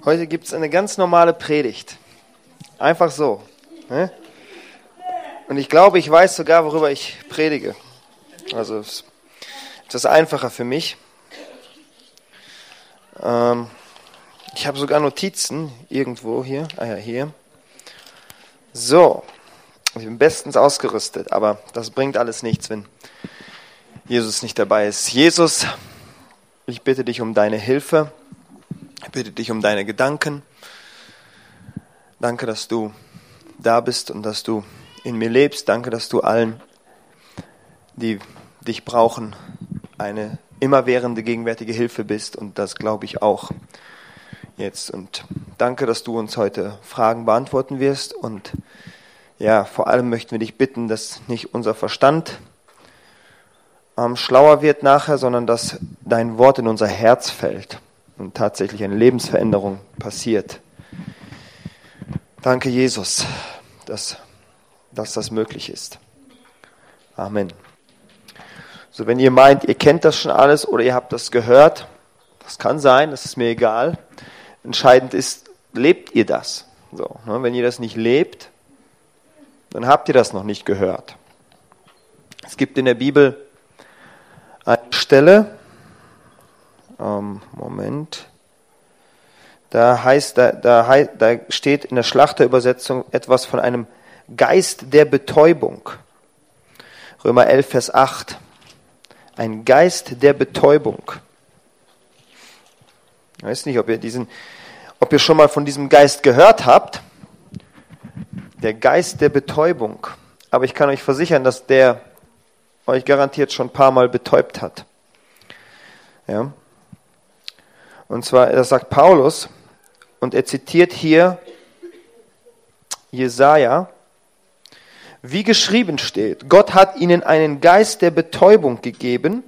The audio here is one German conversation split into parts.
Heute gibt es eine ganz normale Predigt. Einfach so. Ne? Und ich glaube, ich weiß sogar, worüber ich predige. Also es ist etwas einfacher für mich. Ich habe sogar Notizen irgendwo hier. Hier. So. Ich bin bestens ausgerüstet, aber das bringt alles nichts, wenn Jesus nicht dabei ist. Jesus, ich bitte dich um deine Hilfe. Ich bitte dich um deine Gedanken. Danke, dass du da bist und dass du in mir lebst. Danke, dass du allen, die dich brauchen, eine immerwährende, gegenwärtige Hilfe bist. Und das glaube ich auch jetzt. Und danke, dass du uns heute Fragen beantworten wirst. Und ja, vor allem möchten wir dich bitten, dass nicht unser Verstand schlauer wird nachher, sondern dass dein Wort in unser Herz fällt und tatsächlich eine Lebensveränderung passiert. Danke, Jesus, dass das möglich ist. Amen. So, wenn ihr meint, ihr kennt das schon alles oder ihr habt das gehört, das kann sein, das ist mir egal. Entscheidend ist, lebt ihr das? So, ne? Wenn ihr das nicht lebt, dann habt ihr das noch nicht gehört. Es gibt in der Bibel eine Stelle, da steht in der Schlachterübersetzung etwas von einem Geist der Betäubung. Römer 11, Vers 8. Ein Geist der Betäubung. Ich weiß nicht, ob ihr schon mal von diesem Geist gehört habt. Der Geist der Betäubung. Aber ich kann euch versichern, dass der euch garantiert schon ein paar Mal betäubt hat. Ja. Und zwar, das sagt Paulus, und er zitiert hier Jesaja, wie geschrieben steht: Gott hat ihnen einen Geist der Betäubung gegeben,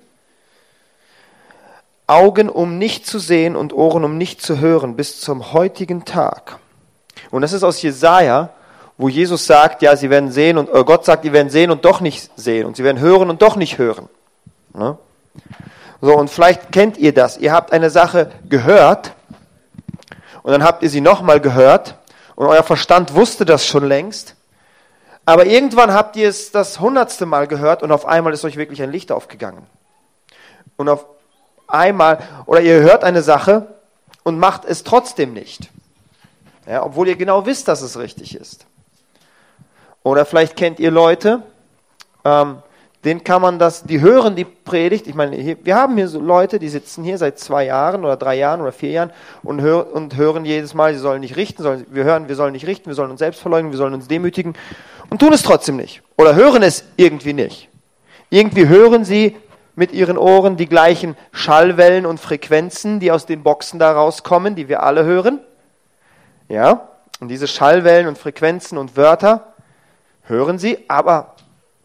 Augen, um nicht zu sehen und Ohren, um nicht zu hören, bis zum heutigen Tag. Und das ist aus Jesaja, wo Jesus sagt, ja, sie werden sehen und Gott sagt, die werden sehen und doch nicht sehen und sie werden hören und doch nicht hören. Ne? So, und vielleicht kennt ihr das. Ihr habt eine Sache gehört und dann habt ihr sie nochmal gehört und euer Verstand wusste das schon längst, aber irgendwann habt ihr es das 100. Mal gehört und auf einmal ist euch wirklich ein Licht aufgegangen. Und auf einmal, oder ihr hört eine Sache und macht es trotzdem nicht. Ja, obwohl ihr genau wisst, dass es richtig ist. Oder vielleicht kennt ihr Leute, denen kann man die hören die Predigt. Ich meine, wir haben hier so Leute, die sitzen hier seit 2 Jahren oder 3 Jahren oder 4 Jahren und hören jedes Mal, sie sollen nicht richten, wir sollen nicht richten, wir sollen uns selbst verleugnen, wir sollen uns demütigen und tun es trotzdem nicht. Oder hören es irgendwie nicht. Irgendwie hören sie mit ihren Ohren die gleichen Schallwellen und Frequenzen, die aus den Boxen da rauskommen, die wir alle hören. Ja, und diese Schallwellen und Frequenzen und Wörter hören sie, aber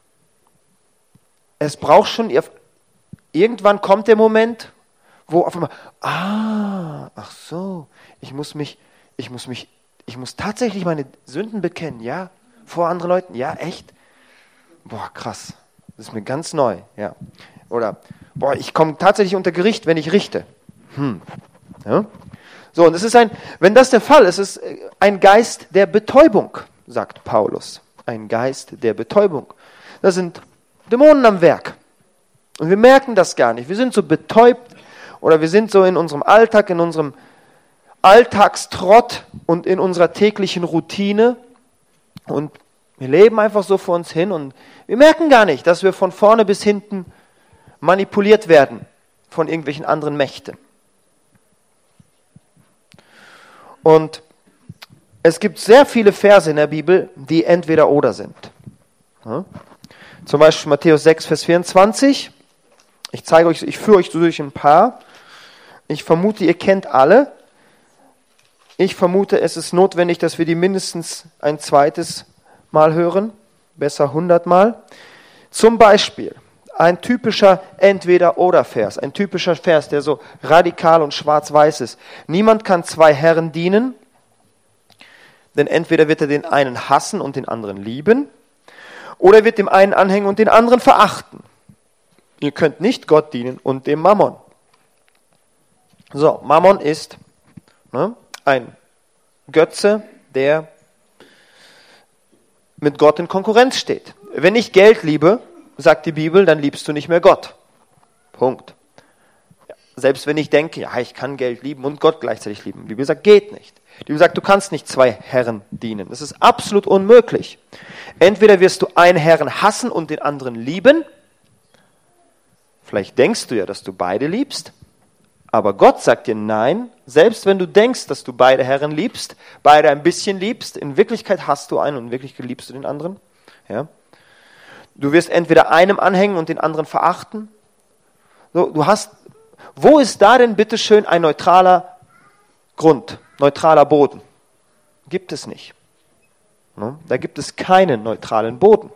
es braucht schon, irgendwann kommt der Moment, wo auf einmal, ach so, ich muss tatsächlich meine Sünden bekennen, ja, vor anderen Leuten, ja, echt? Boah, krass, das ist mir ganz neu, ja. Oder, boah, ich komme tatsächlich unter Gericht, wenn ich richte. Ja. So, und wenn das der Fall ist, es ist ein Geist der Betäubung, sagt Paulus. Ein Geist der Betäubung. Das sind Dämonen am Werk. Und wir merken das gar nicht. Wir sind so betäubt oder wir sind so in unserem Alltag, in unserem Alltagstrott und in unserer täglichen Routine und wir leben einfach so vor uns hin und wir merken gar nicht, dass wir von vorne bis hinten manipuliert werden von irgendwelchen anderen Mächten. Und es gibt sehr viele Verse in der Bibel, die entweder oder sind. Ja? Zum Beispiel Matthäus 6, Vers 24. Ich führe euch durch ein paar. Ich vermute, ihr kennt alle. Ich vermute, es ist notwendig, dass wir die mindestens ein zweites Mal hören. Besser 100 Mal. Zum Beispiel ein typischer Entweder-oder-Vers. Ein typischer Vers, der so radikal und schwarz-weiß ist. Niemand kann 2 Herren dienen, denn entweder wird er den einen hassen und den anderen lieben, oder er wird dem einen anhängen und den anderen verachten. Ihr könnt nicht Gott dienen und dem Mammon. So, Mammon ist ein Götze, der mit Gott in Konkurrenz steht. Wenn ich Geld liebe, sagt die Bibel, dann liebst du nicht mehr Gott. Punkt. Selbst wenn ich denke, ja, ich kann Geld lieben und Gott gleichzeitig lieben. Die Bibel sagt, geht nicht. Die Bibel sagt, du kannst nicht zwei Herren dienen. Das ist absolut unmöglich. Entweder wirst du einen Herrn hassen und den anderen lieben. Vielleicht denkst du ja, dass du beide liebst. Aber Gott sagt dir nein, selbst wenn du denkst, dass du beide Herren liebst, beide ein bisschen liebst, in Wirklichkeit hasst du einen und in Wirklichkeit liebst du den anderen. Ja? Du wirst entweder einem anhängen und den anderen verachten. So, wo ist da denn bitteschön ein neutraler Grund, neutraler Boden? Gibt es nicht. Da gibt es keinen neutralen Boden.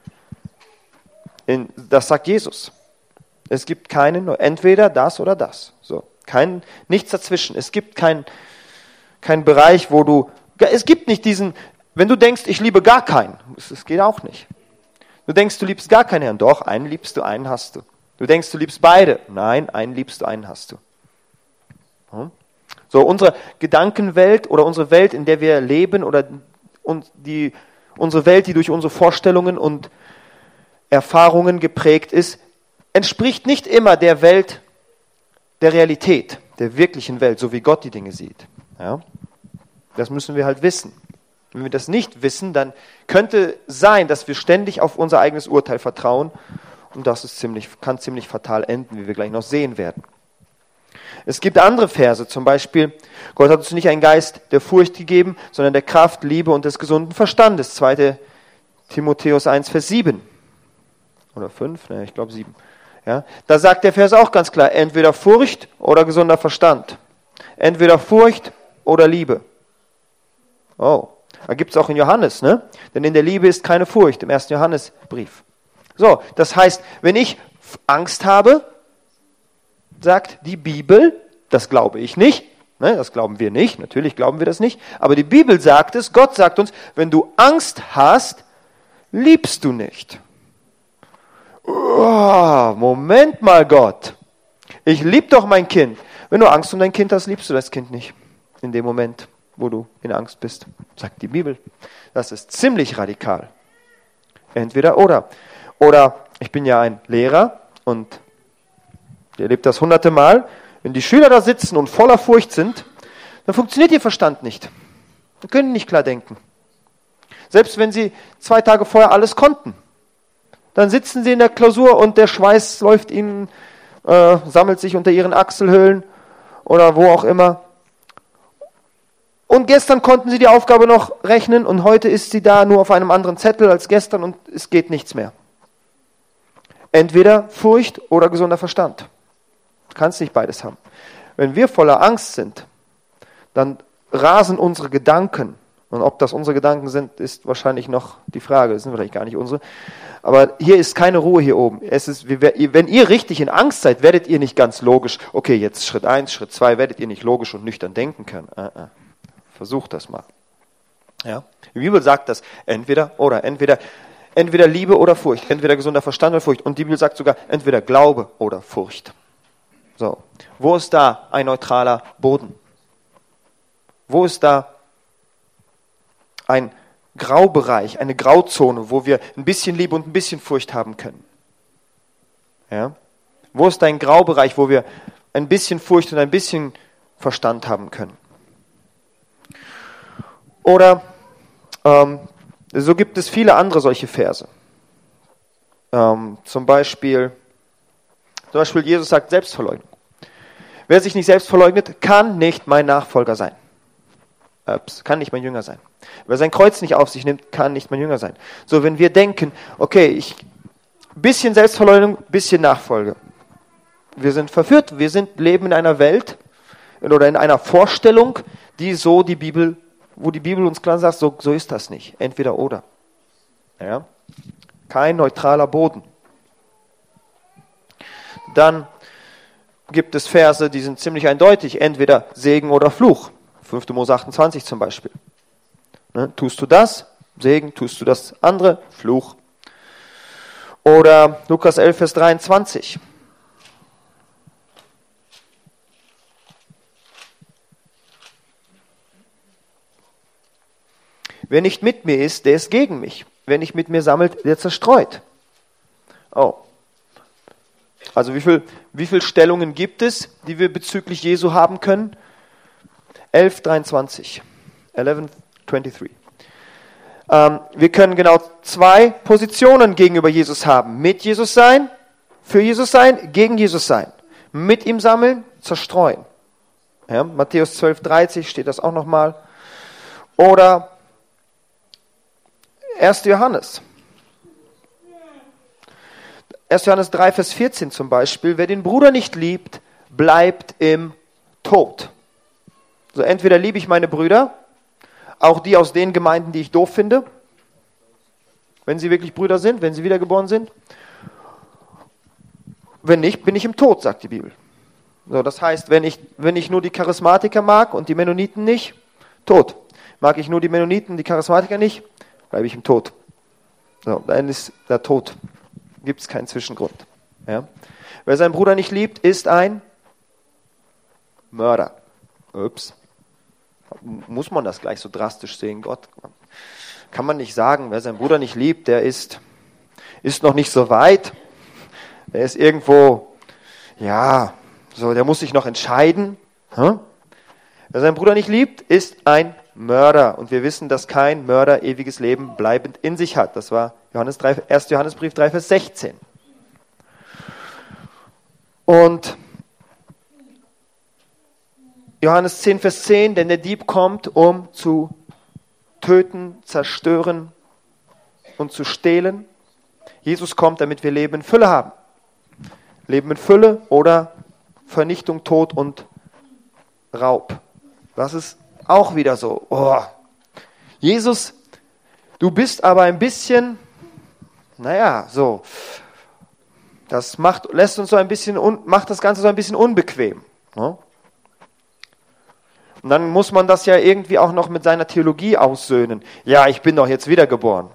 Das sagt Jesus. Es gibt keinen, entweder das oder das. So, nichts dazwischen. Es gibt keinen Bereich, es gibt nicht diesen, wenn du denkst, ich liebe gar keinen, das geht auch nicht. Du denkst, du liebst gar keinen Herrn, doch, einen liebst du, einen hast du. Du denkst, du liebst beide, nein, einen liebst du, einen hast du. So, unsere Gedankenwelt oder unsere Welt, in der wir leben oder unsere Welt, die durch unsere Vorstellungen und Erfahrungen geprägt ist, entspricht nicht immer der Welt, der Realität, der wirklichen Welt, so wie Gott die Dinge sieht. Ja? Das müssen wir halt wissen. Wenn wir das nicht wissen, dann könnte sein, dass wir ständig auf unser eigenes Urteil vertrauen und das kann ziemlich fatal enden, wie wir gleich noch sehen werden. Es gibt andere Verse, zum Beispiel, Gott hat uns nicht einen Geist der Furcht gegeben, sondern der Kraft, Liebe und des gesunden Verstandes. 2. Timotheus 1, Vers 7. Oder 5, ich glaube 7. Ja, da sagt der Vers auch ganz klar, entweder Furcht oder gesunder Verstand. Entweder Furcht oder Liebe. Oh, da gibt es auch in Johannes, ne? Denn in der Liebe ist keine Furcht, im 1. Johannesbrief. So, das heißt, wenn ich Angst habe, sagt die Bibel, das glaube ich nicht, ne, das glauben wir nicht, natürlich glauben wir das nicht, aber die Bibel sagt es, Gott sagt uns, wenn du Angst hast, liebst du nicht. Oh, Moment mal, Gott. Ich liebe doch mein Kind. Wenn du Angst um dein Kind hast, liebst du das Kind nicht. In dem Moment, wo du in Angst bist, sagt die Bibel. Das ist ziemlich radikal. Entweder oder. Oder ich bin ja ein Lehrer und ihr erlebt das hunderte Mal. Wenn die Schüler da sitzen und voller Furcht sind, dann funktioniert ihr Verstand nicht. Sie können nicht klar denken. Selbst wenn sie 2 Tage vorher alles konnten. Dann sitzen sie in der Klausur und der Schweiß läuft ihnen, sammelt sich unter ihren Achselhöhlen oder wo auch immer. Und gestern konnten sie die Aufgabe noch rechnen und heute ist sie da nur auf einem anderen Zettel als gestern und es geht nichts mehr. Entweder Furcht oder gesunder Verstand. Du kannst nicht beides haben. Wenn wir voller Angst sind, dann rasen unsere Gedanken. Und ob das unsere Gedanken sind, ist wahrscheinlich noch die Frage. Das sind vielleicht gar nicht unsere. Aber hier ist keine Ruhe hier oben. Wenn ihr richtig in Angst seid, werdet ihr nicht ganz logisch, okay, jetzt Schritt 1, Schritt 2, werdet ihr nicht logisch und nüchtern denken können. Versucht das mal. Ja? Die Bibel sagt das entweder Liebe oder Furcht, entweder gesunder Verstand oder Furcht. Und die Bibel sagt sogar entweder Glaube oder Furcht. So, wo ist da ein neutraler Boden? Wo ist da ein Graubereich, eine Grauzone, wo wir ein bisschen Liebe und ein bisschen Furcht haben können? Ja? Wo ist ein Graubereich, wo wir ein bisschen Furcht und ein bisschen Verstand haben können? Oder so gibt es viele andere solche Verse. Zum Beispiel Jesus sagt Selbstverleugnung. Wer sich nicht selbst verleugnet, kann nicht mein Nachfolger sein. Kann nicht mein Jünger sein. Wer sein Kreuz nicht auf sich nimmt, kann nicht mein Jünger sein. So, wenn wir denken, okay, bisschen Selbstverleugnung, bisschen Nachfolge. Wir sind verführt, leben in einer Welt oder in einer Vorstellung, wo die Bibel uns klar sagt, so ist das nicht. Entweder oder. Ja? Kein neutraler Boden. Dann gibt es Verse, die sind ziemlich eindeutig. Entweder Segen oder Fluch. 5. Mose 28 zum Beispiel. Ne? Tust du das? Segen. Tust du das andere? Fluch. Oder Lukas 11, Vers 23. Wer nicht mit mir ist, der ist gegen mich. Wer nicht mit mir sammelt, der zerstreut. Oh. Also wie viel Stellungen gibt es, die wir bezüglich Jesu haben können? 11:23. Wir können genau 2 Positionen gegenüber Jesus haben. Mit Jesus sein, für Jesus sein, gegen Jesus sein. Mit ihm sammeln, zerstreuen. Ja, Matthäus 12:30 steht das auch nochmal. Oder 1. Johannes. 1. Johannes 3, Vers 14 zum Beispiel. Wer den Bruder nicht liebt, bleibt im Tod. Also entweder liebe ich meine Brüder, auch die aus den Gemeinden, die ich doof finde, wenn sie wirklich Brüder sind, wenn sie wiedergeboren sind. Wenn nicht, bin ich im Tod, sagt die Bibel. So, das heißt, wenn ich nur die Charismatiker mag und die Mennoniten nicht, tot. Mag ich nur die Mennoniten, die Charismatiker nicht, bleibe ich im Tod. So, dann ist der Tod. Gibt es keinen Zwischengrund. Ja? Wer seinen Bruder nicht liebt, ist ein Mörder. Ups. Muss man das gleich so drastisch sehen? Gott, kann man nicht sagen, wer seinen Bruder nicht liebt, der ist noch nicht so weit. Der ist irgendwo, ja, so, der muss sich noch entscheiden. Wer seinen Bruder nicht liebt, ist ein Mörder. Und wir wissen, dass kein Mörder ewiges Leben bleibend in sich hat. Das war 1. Johannesbrief 3, Vers 16. Und Johannes 10, Vers 10, denn der Dieb kommt, um zu töten, zerstören und zu stehlen. Jesus kommt, damit wir Leben in Fülle haben. Leben in Fülle oder Vernichtung, Tod und Raub. Das ist auch wieder so. Oh. Jesus, du bist aber ein bisschen, so. Das macht das Ganze so ein bisschen unbequem. Ne? Und dann muss man das ja irgendwie auch noch mit seiner Theologie aussöhnen. Ja, ich bin doch jetzt wiedergeboren.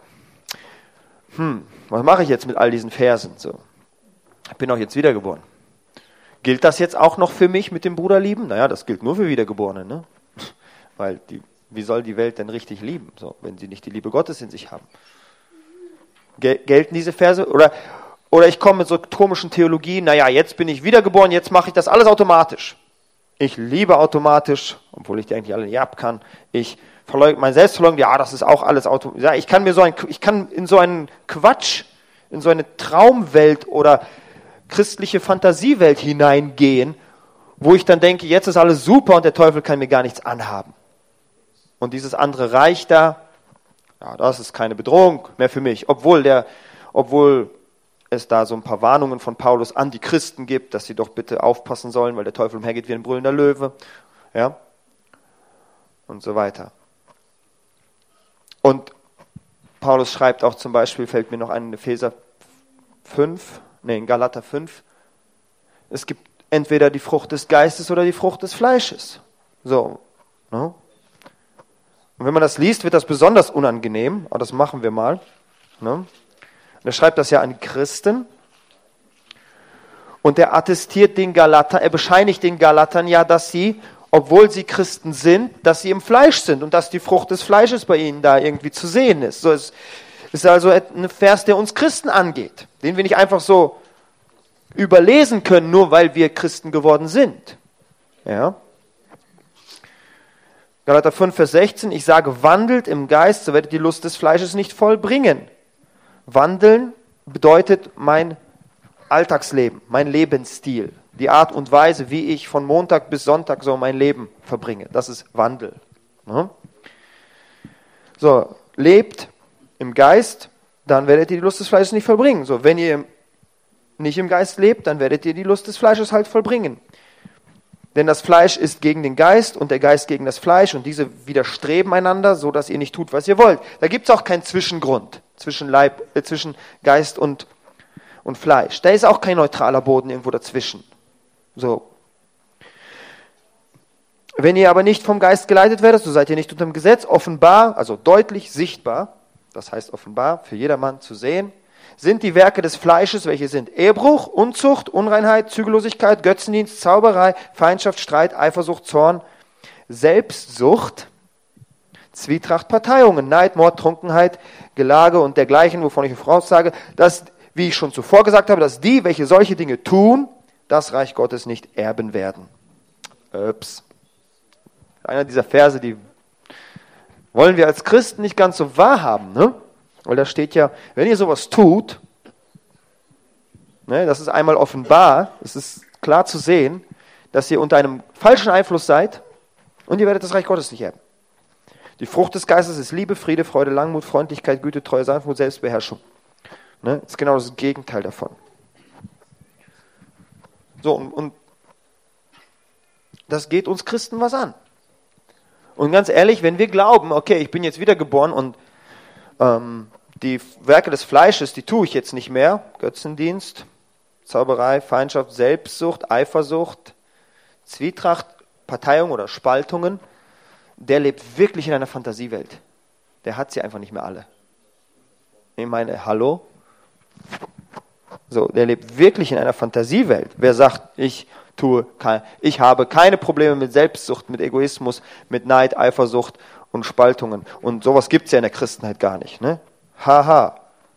Was mache ich jetzt mit all diesen Versen? So. Ich bin doch jetzt wiedergeboren. Gilt das jetzt auch noch für mich mit dem Bruderlieben? Naja, das gilt nur für Wiedergeborene, ne? Weil wie soll die Welt denn richtig lieben, so, wenn sie nicht die Liebe Gottes in sich haben? Gelten diese Verse? Oder ich komme mit so komischen Theologien, jetzt bin ich wiedergeboren, jetzt mache ich das alles automatisch. Ich liebe automatisch, obwohl ich die eigentlich alle nicht ab kann. Ich verleugne mein Selbstverleugnung, das ist auch alles automatisch. Ja, ich kann in so einen Quatsch, in so eine Traumwelt oder christliche Fantasiewelt hineingehen, wo ich dann denke, jetzt ist alles super und der Teufel kann mir gar nichts anhaben. Und dieses andere Reich da, das ist keine Bedrohung mehr für mich, obwohl es da so ein paar Warnungen von Paulus an die Christen gibt, dass sie doch bitte aufpassen sollen, weil der Teufel umhergeht wie ein brüllender Löwe, ja, und so weiter. Und Paulus schreibt auch zum Beispiel, fällt mir noch ein, in Galater 5, es gibt entweder die Frucht des Geistes oder die Frucht des Fleisches. So, ne? Und wenn man das liest, wird das besonders unangenehm, aber das machen wir mal. Ne? Und er schreibt das ja an Christen. Und er attestiert den Galatern, er bescheinigt den Galatern ja, dass sie, obwohl sie Christen sind, dass sie im Fleisch sind und dass die Frucht des Fleisches bei ihnen da irgendwie zu sehen ist. So, es ist also ein Vers, der uns Christen angeht, den wir nicht einfach so überlesen können, nur weil wir Christen geworden sind. Ja. Galater 5, Vers 16, ich sage, wandelt im Geist, so werdet ihr die Lust des Fleisches nicht vollbringen. Wandeln bedeutet mein Alltagsleben, mein Lebensstil, die Art und Weise, wie ich von Montag bis Sonntag so mein Leben verbringe. Das ist Wandel. Ja? So, lebt im Geist, dann werdet ihr die Lust des Fleisches nicht vollbringen. So, wenn ihr nicht im Geist lebt, dann werdet ihr die Lust des Fleisches halt vollbringen. Denn das Fleisch ist gegen den Geist und der Geist gegen das Fleisch und diese widerstreben einander, so dass ihr nicht tut, was ihr wollt. Da gibt es auch keinen Zwischengrund zwischen Geist und Fleisch. Da ist auch kein neutraler Boden irgendwo dazwischen. So. Wenn ihr aber nicht vom Geist geleitet werdet, so seid ihr nicht unter dem Gesetz, offenbar, also deutlich sichtbar, das heißt offenbar für jedermann zu sehen, sind die Werke des Fleisches, welche sind Ehebruch, Unzucht, Unreinheit, Zügellosigkeit, Götzendienst, Zauberei, Feindschaft, Streit, Eifersucht, Zorn, Selbstsucht, Zwietracht, Parteiungen, Neid, Mord, Trunkenheit, Gelage und dergleichen, wovon ich voraussage, dass, wie ich schon zuvor gesagt habe, dass die, welche solche Dinge tun, das Reich Gottes nicht erben werden. Einer dieser Verse, die wollen wir als Christen nicht ganz so wahrhaben, ne? Weil da steht ja, wenn ihr sowas tut, ne, das ist einmal offenbar, es ist klar zu sehen, dass ihr unter einem falschen Einfluss seid und ihr werdet das Reich Gottes nicht erben. Die Frucht des Geistes ist Liebe, Friede, Freude, Langmut, Freundlichkeit, Güte, Treue, Sanftmut, Selbstbeherrschung. Ne? Das ist genau das Gegenteil davon. So, und das geht uns Christen was an. Und ganz ehrlich, wenn wir glauben, okay, ich bin jetzt wiedergeboren und die Werke des Fleisches, die tue ich jetzt nicht mehr, Götzendienst, Zauberei, Feindschaft, Selbstsucht, Eifersucht, Zwietracht, Parteiung oder Spaltungen, der lebt wirklich in einer Fantasiewelt. Der hat sie einfach nicht mehr alle. Ich meine, hallo? So, der lebt wirklich in einer Fantasiewelt. Wer sagt, ich habe keine Probleme mit Selbstsucht, mit Egoismus, mit Neid, Eifersucht und Spaltungen. Und sowas gibt es ja in der Christenheit gar nicht. Ne? Haha.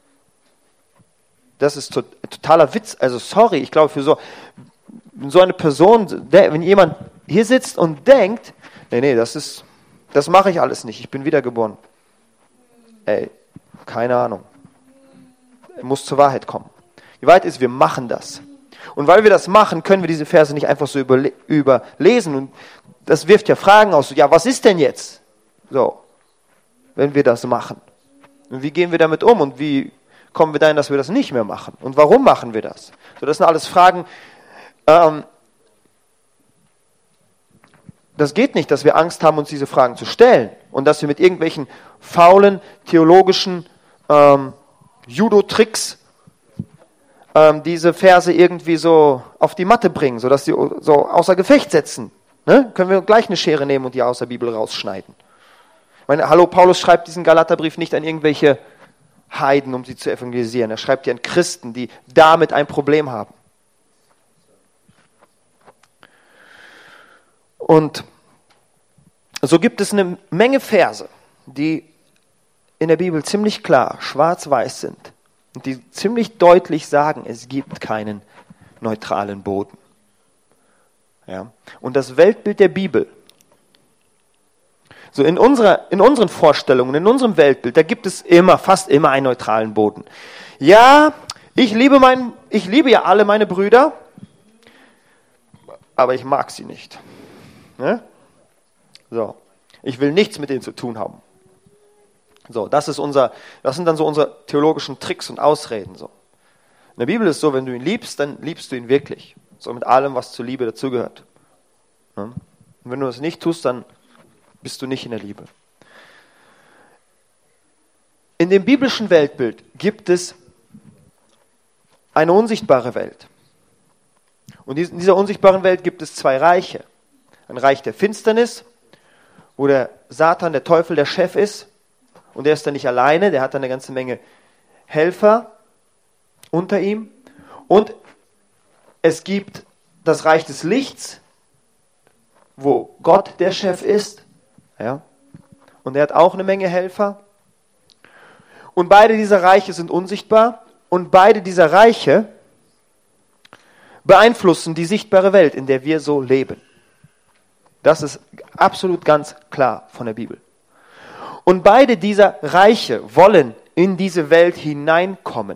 Das ist totaler Witz. Also sorry, ich glaube für so eine Person, wenn jemand hier sitzt und denkt, nee, das mache ich alles nicht, ich bin wiedergeboren. Ey, keine Ahnung. Muss zur Wahrheit kommen. Die Wahrheit ist, wir machen das. Und weil wir das machen, können wir diese Verse nicht einfach so überlesen. Und das wirft ja Fragen aus. Ja, was ist denn jetzt? So, wenn wir das machen. Und wie gehen wir damit um? Und wie kommen wir dahin, dass wir das nicht mehr machen? Und warum machen wir das? So, das sind alles Fragen. Das geht nicht, dass wir Angst haben, uns diese Fragen zu stellen. Und dass wir mit irgendwelchen faulen, theologischen Judo-Tricks diese Verse irgendwie so auf die Matte bringen, sodass sie so außer Gefecht setzen. Ne? Können wir gleich eine Schere nehmen und die aus der Bibel rausschneiden. Ich meine, hallo, Paulus schreibt diesen Galaterbrief nicht an irgendwelche Heiden, um sie zu evangelisieren. Er schreibt die an Christen, die damit ein Problem haben. Und so gibt es eine Menge Verse, die in der Bibel ziemlich klar schwarz-weiß sind und die ziemlich deutlich sagen, es gibt keinen neutralen Boden. Ja? Und das Weltbild der Bibel, so in unseren Vorstellungen, in unserem Weltbild, da gibt es fast immer einen neutralen Boden. Ja, ich liebe ja alle meine Brüder, aber ich mag sie nicht. Ne? So, ich will nichts mit denen zu tun haben. So, das sind dann so unsere theologischen Tricks und Ausreden. So. In der Bibel ist es so, wenn du ihn liebst, dann liebst du ihn wirklich. So mit allem, was zur Liebe dazugehört. Ne? Und wenn du das nicht tust, dann bist du nicht in der Liebe. In dem biblischen Weltbild gibt es eine unsichtbare Welt. Und in dieser unsichtbaren Welt gibt es zwei Reiche. Ein Reich der Finsternis, wo der Satan, der Teufel, der Chef ist. Und der ist dann nicht alleine, der hat dann eine ganze Menge Helfer unter ihm. Und es gibt das Reich des Lichts, wo Gott der Chef ist. Ja. Und er hat auch eine Menge Helfer. Und beide dieser Reiche sind unsichtbar. Und beide dieser Reiche beeinflussen die sichtbare Welt, in der wir so leben. Das ist absolut ganz klar von der Bibel. Und beide dieser Reiche wollen in diese Welt hineinkommen.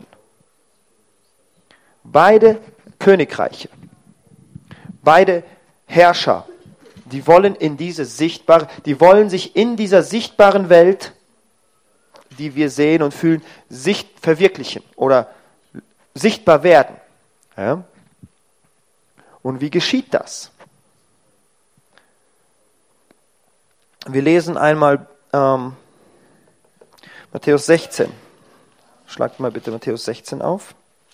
Beide Königreiche, beide Herrscher, die wollen die wollen sich in dieser sichtbaren Welt, die wir sehen und fühlen, verwirklichen oder sichtbar werden. Ja? Und wie geschieht das? Wir lesen einmal Matthäus 16. Schlagt mal bitte Matthäus 16 auf.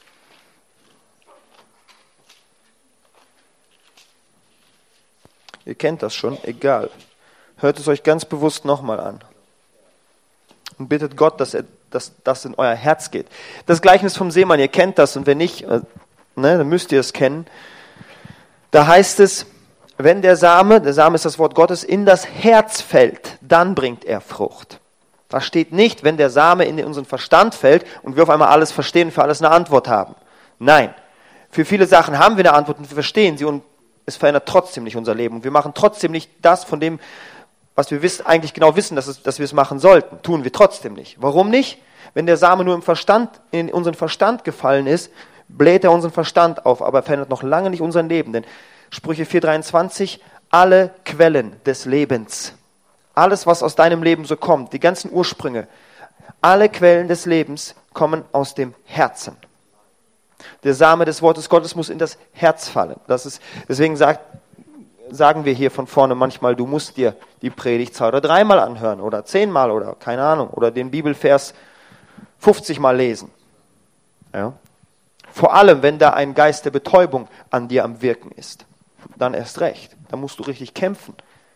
Ihr kennt das schon, egal. Hört es euch ganz bewusst nochmal an. Und bittet Gott, dass das in euer Herz geht. Das Gleichnis vom Seemann, ihr kennt das und wenn nicht, dann müsst ihr es kennen. Da heißt es, wenn der Same ist das Wort Gottes, in das Herz fällt, dann bringt er Frucht. Da steht nicht, wenn der Same in unseren Verstand fällt und wir auf einmal alles verstehen und für alles eine Antwort haben. Nein, für viele Sachen haben wir eine Antwort und wir verstehen sie und es verändert trotzdem nicht unser Leben. Und wir machen trotzdem nicht das von dem, was wir eigentlich genau wissen, dass wir es machen sollten. Tun wir trotzdem nicht. Warum nicht? Wenn der Same nur in unseren Verstand gefallen ist, bläht er unseren Verstand auf, aber er verändert noch lange nicht unser Leben. Denn Sprüche 4,23, alle Quellen des Lebens, alles, was aus deinem Leben so kommt, die ganzen Ursprünge, alle Quellen des Lebens kommen aus dem Herzen. Der Same des Wortes Gottes muss in das Herz fallen. Deswegen sagen wir hier von vorne manchmal, du musst dir die Predigt 2 oder 3-mal anhören oder 10-mal oder keine Ahnung oder den Bibelvers 50-mal lesen. Ja? Vor allem, wenn da ein Geist der Betäubung an dir am Wirken ist. Dann erst recht. Da musst du richtig kämpfen,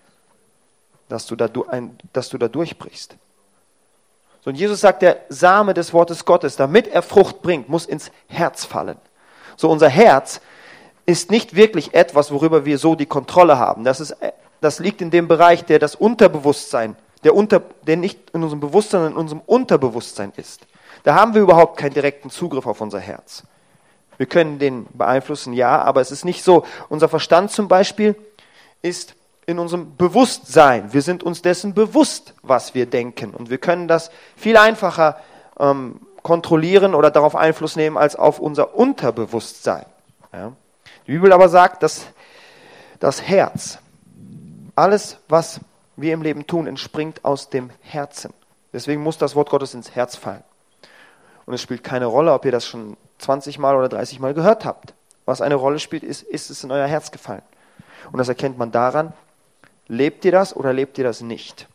dass du da durchbrichst. So, und Jesus sagt, der Same des Wortes Gottes, damit er Frucht bringt, muss ins Herz fallen. So, unser Herz ist nicht wirklich etwas, worüber wir so die Kontrolle haben. Das liegt in dem Bereich, der das Unterbewusstsein, der nicht in unserem Bewusstsein, sondern in unserem Unterbewusstsein ist. Da haben wir überhaupt keinen direkten Zugriff auf unser Herz. Wir können den beeinflussen, ja, aber es ist nicht so. Unser Verstand zum Beispiel ist in unserem Bewusstsein. Wir sind uns dessen bewusst, was wir denken. Und wir können das viel einfacher kontrollieren oder darauf Einfluss nehmen, als auf unser Unterbewusstsein. Ja. Die Bibel aber sagt, dass das Herz, alles, was wir im Leben tun, entspringt aus dem Herzen. Deswegen muss das Wort Gottes ins Herz fallen. Und es spielt keine Rolle, ob ihr das schon 20-mal oder 30-mal gehört habt. Was eine Rolle spielt, ist es in euer Herz gefallen. Und das erkennt man daran, lebt ihr das oder lebt ihr das nicht?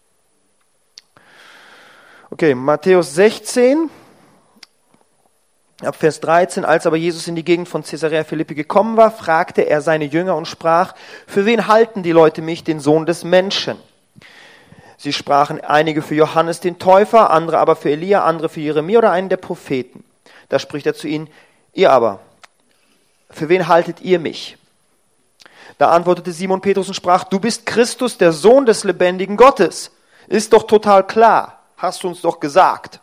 Okay, Matthäus 16, ab Vers 13. Als aber Jesus in die Gegend von Caesarea Philippi gekommen war, fragte er seine Jünger und sprach, für wen halten die Leute mich, den Sohn des Menschen? Sie sprachen, einige für Johannes den Täufer, andere aber für Elia, andere für Jeremia oder einen der Propheten. Da spricht er zu ihnen, ihr aber, für wen haltet ihr mich? Da antwortete Simon Petrus und sprach, du bist Christus, der Sohn des lebendigen Gottes. Ist doch total klar, hast du uns doch gesagt.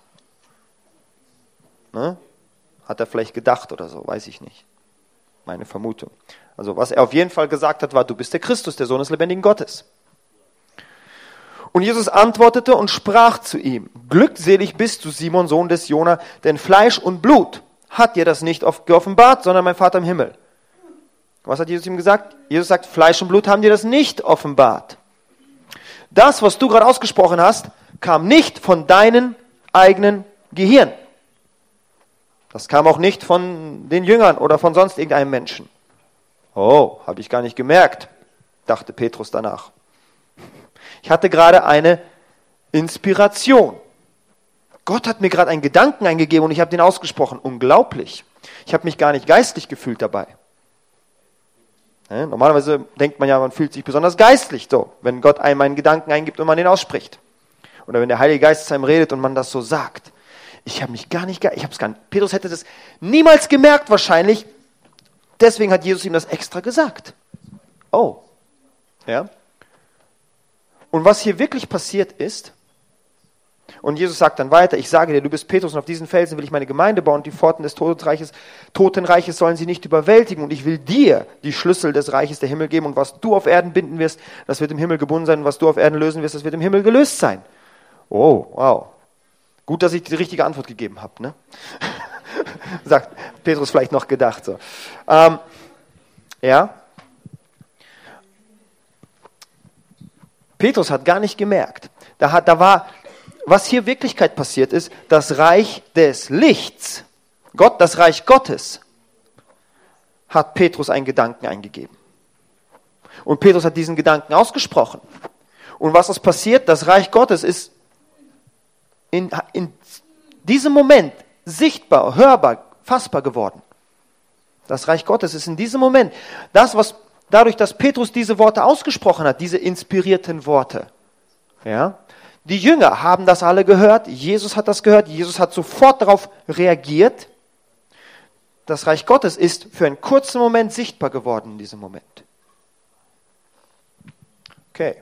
Ne? Hat er vielleicht gedacht oder so, weiß ich nicht. Meine Vermutung. Also was er auf jeden Fall gesagt hat, war, du bist der Christus, der Sohn des lebendigen Gottes. Und Jesus antwortete und sprach zu ihm, glückselig bist du, Simon, Sohn des Jona, denn Fleisch und Blut hat dir das nicht geoffenbart, sondern mein Vater im Himmel. Was hat Jesus ihm gesagt? Jesus sagt, Fleisch und Blut haben dir das nicht offenbart. Das, was du gerade ausgesprochen hast, kam nicht von deinem eigenen Gehirn. Das kam auch nicht von den Jüngern oder von sonst irgendeinem Menschen. Oh, habe ich gar nicht gemerkt, dachte Petrus danach. Ich hatte gerade eine Inspiration. Gott hat mir gerade einen Gedanken eingegeben und ich habe den ausgesprochen. Unglaublich. Ich habe mich gar nicht geistlich gefühlt dabei. Normalerweise denkt man ja, man fühlt sich besonders geistlich, so, wenn Gott einem einen Gedanken eingibt und man den ausspricht. Oder wenn der Heilige Geist zu einem redet und man das so sagt. Petrus hätte das niemals gemerkt wahrscheinlich. Deswegen hat Jesus ihm das extra gesagt. Oh. Ja. Und was hier wirklich passiert ist, und Jesus sagt dann weiter, ich sage dir, du bist Petrus und auf diesen Felsen will ich meine Gemeinde bauen und die Pforten des Totenreiches sollen sie nicht überwältigen und ich will dir die Schlüssel des Reiches der Himmel geben und was du auf Erden binden wirst, das wird im Himmel gebunden sein und was du auf Erden lösen wirst, das wird im Himmel gelöst sein. Oh, wow. Gut, dass ich die richtige Antwort gegeben habe, ne? Sagt Petrus vielleicht noch gedacht. So. Ja. Petrus hat gar nicht gemerkt. Was hier Wirklichkeit passiert ist, das Reich des Lichts, das Reich Gottes, hat Petrus einen Gedanken eingegeben. Und Petrus hat diesen Gedanken ausgesprochen. Und was ist passiert? Das Reich Gottes ist in diesem Moment sichtbar, hörbar, fassbar geworden. Das Reich Gottes ist in diesem Moment dadurch, dass Petrus diese Worte ausgesprochen hat, diese inspirierten Worte. Ja, die Jünger haben das alle gehört, Jesus hat das gehört, Jesus hat sofort darauf reagiert. Das Reich Gottes ist für einen kurzen Moment sichtbar geworden in diesem Moment. Okay.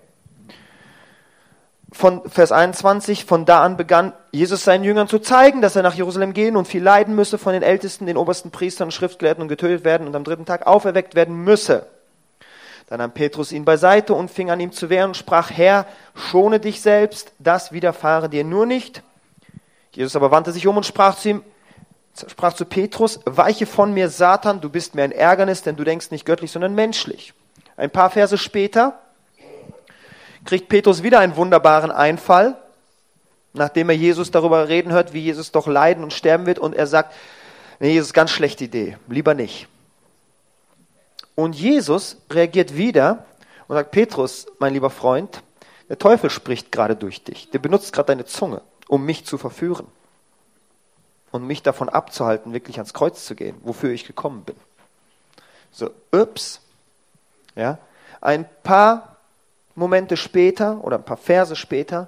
Von Vers 21, von da an begann Jesus seinen Jüngern zu zeigen, dass er nach Jerusalem gehen und viel leiden müsse, von den Ältesten, den obersten Priestern und Schriftgelehrten und getötet werden und am 3. Tag auferweckt werden müsse. Dann nahm Petrus ihn beiseite und fing an ihm zu wehren und sprach, Herr, schone dich selbst, das widerfahre dir nur nicht. Jesus aber wandte sich um und sprach zu Petrus, weiche von mir, Satan, du bist mir ein Ärgernis, denn du denkst nicht göttlich, sondern menschlich. Ein paar Verse später kriegt Petrus wieder einen wunderbaren Einfall, nachdem er Jesus darüber reden hört, wie Jesus doch leiden und sterben wird, und er sagt, nee, Jesus, ganz schlechte Idee, lieber nicht. Und Jesus reagiert wieder und sagt, Petrus, mein lieber Freund, der Teufel spricht gerade durch dich. Der benutzt gerade deine Zunge, um mich zu verführen und mich davon abzuhalten, wirklich ans Kreuz zu gehen, wofür ich gekommen bin. So, ups. Ja, ein paar Momente später oder ein paar Verse später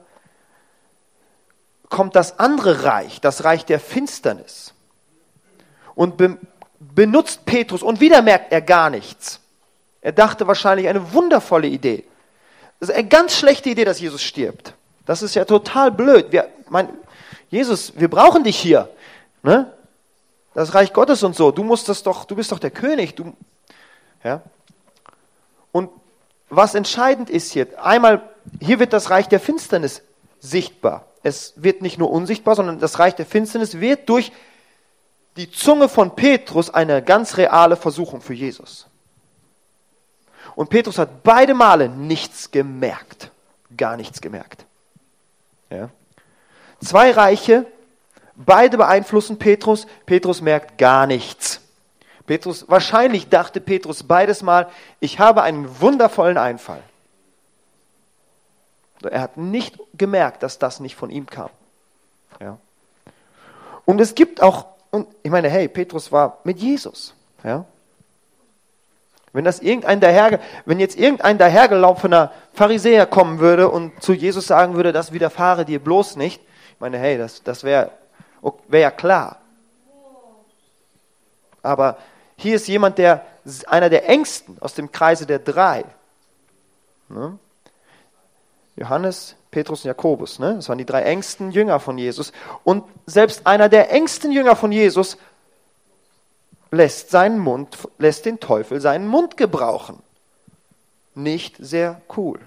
kommt das andere Reich, das Reich der Finsternis, und benutzt Petrus, und wieder merkt er gar nichts. Er dachte wahrscheinlich eine wundervolle Idee. Das ist eine ganz schlechte Idee, dass Jesus stirbt. Das ist ja total blöd. Jesus, wir brauchen dich hier. Ne? Das Reich Gottes und so. Du bist doch der König. Ja? Und was entscheidend ist hier, hier wird das Reich der Finsternis sichtbar. Es wird nicht nur unsichtbar, sondern das Reich der Finsternis wird durch die Zunge von Petrus eine ganz reale Versuchung für Jesus. Und Petrus hat beide Male nichts gemerkt. Gar nichts gemerkt. Ja. Zwei Reiche, beide beeinflussen Petrus. Petrus merkt gar nichts. Wahrscheinlich dachte Petrus beides Mal, ich habe einen wundervollen Einfall. Er hat nicht gemerkt, dass das nicht von ihm kam. Ja. Und es gibt auch, und ich meine, hey, Petrus war mit Jesus. Ja. Wenn jetzt irgendein dahergelaufener Pharisäer kommen würde und zu Jesus sagen würde, das widerfahre dir bloß nicht, ich meine, hey, das wäre ja klar. Aber hier ist jemand, einer der Engsten aus dem Kreise der drei. Ne? Johannes, Petrus und Jakobus, ne? Das waren die drei engsten Jünger von Jesus. Und selbst einer der engsten Jünger von Jesus lässt den Teufel seinen Mund gebrauchen. Nicht sehr cool.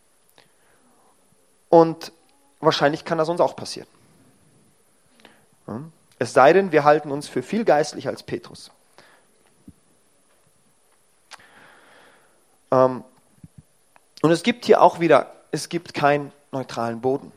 Und wahrscheinlich kann das uns auch passieren. Es sei denn, wir halten uns für viel geistlicher als Petrus. Und es gibt hier auch wieder, es gibt keinen neutralen Boden.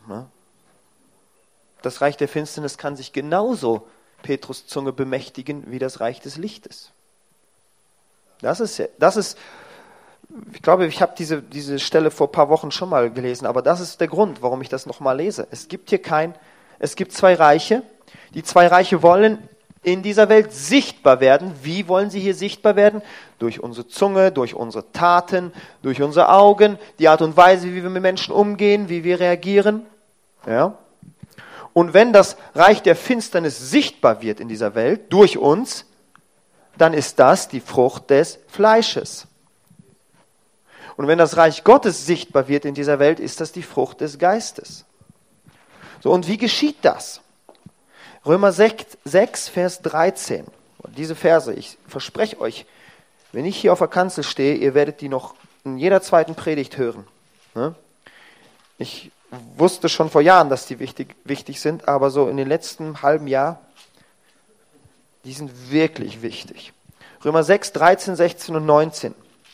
Das Reich der Finsternis kann sich genauso Petrus Zunge bemächtigen wie das Reich des Lichtes. Das ist, ich glaube, ich habe diese Stelle vor ein paar Wochen schon mal gelesen, aber das ist der Grund, warum ich das nochmal lese. Es gibt zwei Reiche. Die zwei Reiche wollen in dieser Welt sichtbar werden. Wie wollen sie hier sichtbar werden? Durch unsere Zunge, durch unsere Taten, durch unsere Augen, die Art und Weise, wie wir mit Menschen umgehen, wie wir reagieren. Ja? Und wenn das Reich der Finsternis sichtbar wird in dieser Welt, durch uns, dann ist das die Frucht des Fleisches. Und wenn das Reich Gottes sichtbar wird in dieser Welt, ist das die Frucht des Geistes. So, und wie geschieht das? Römer 6, Vers 13. Diese Verse, ich verspreche euch, wenn ich hier auf der Kanzel stehe, ihr werdet die noch in jeder zweiten Predigt hören. Ich wusste schon vor Jahren, dass die wichtig sind, aber so in den letzten halben Jahr, die sind wirklich wichtig. Römer 6, 13, 16 und 19.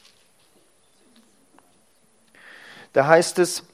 Da heißt es,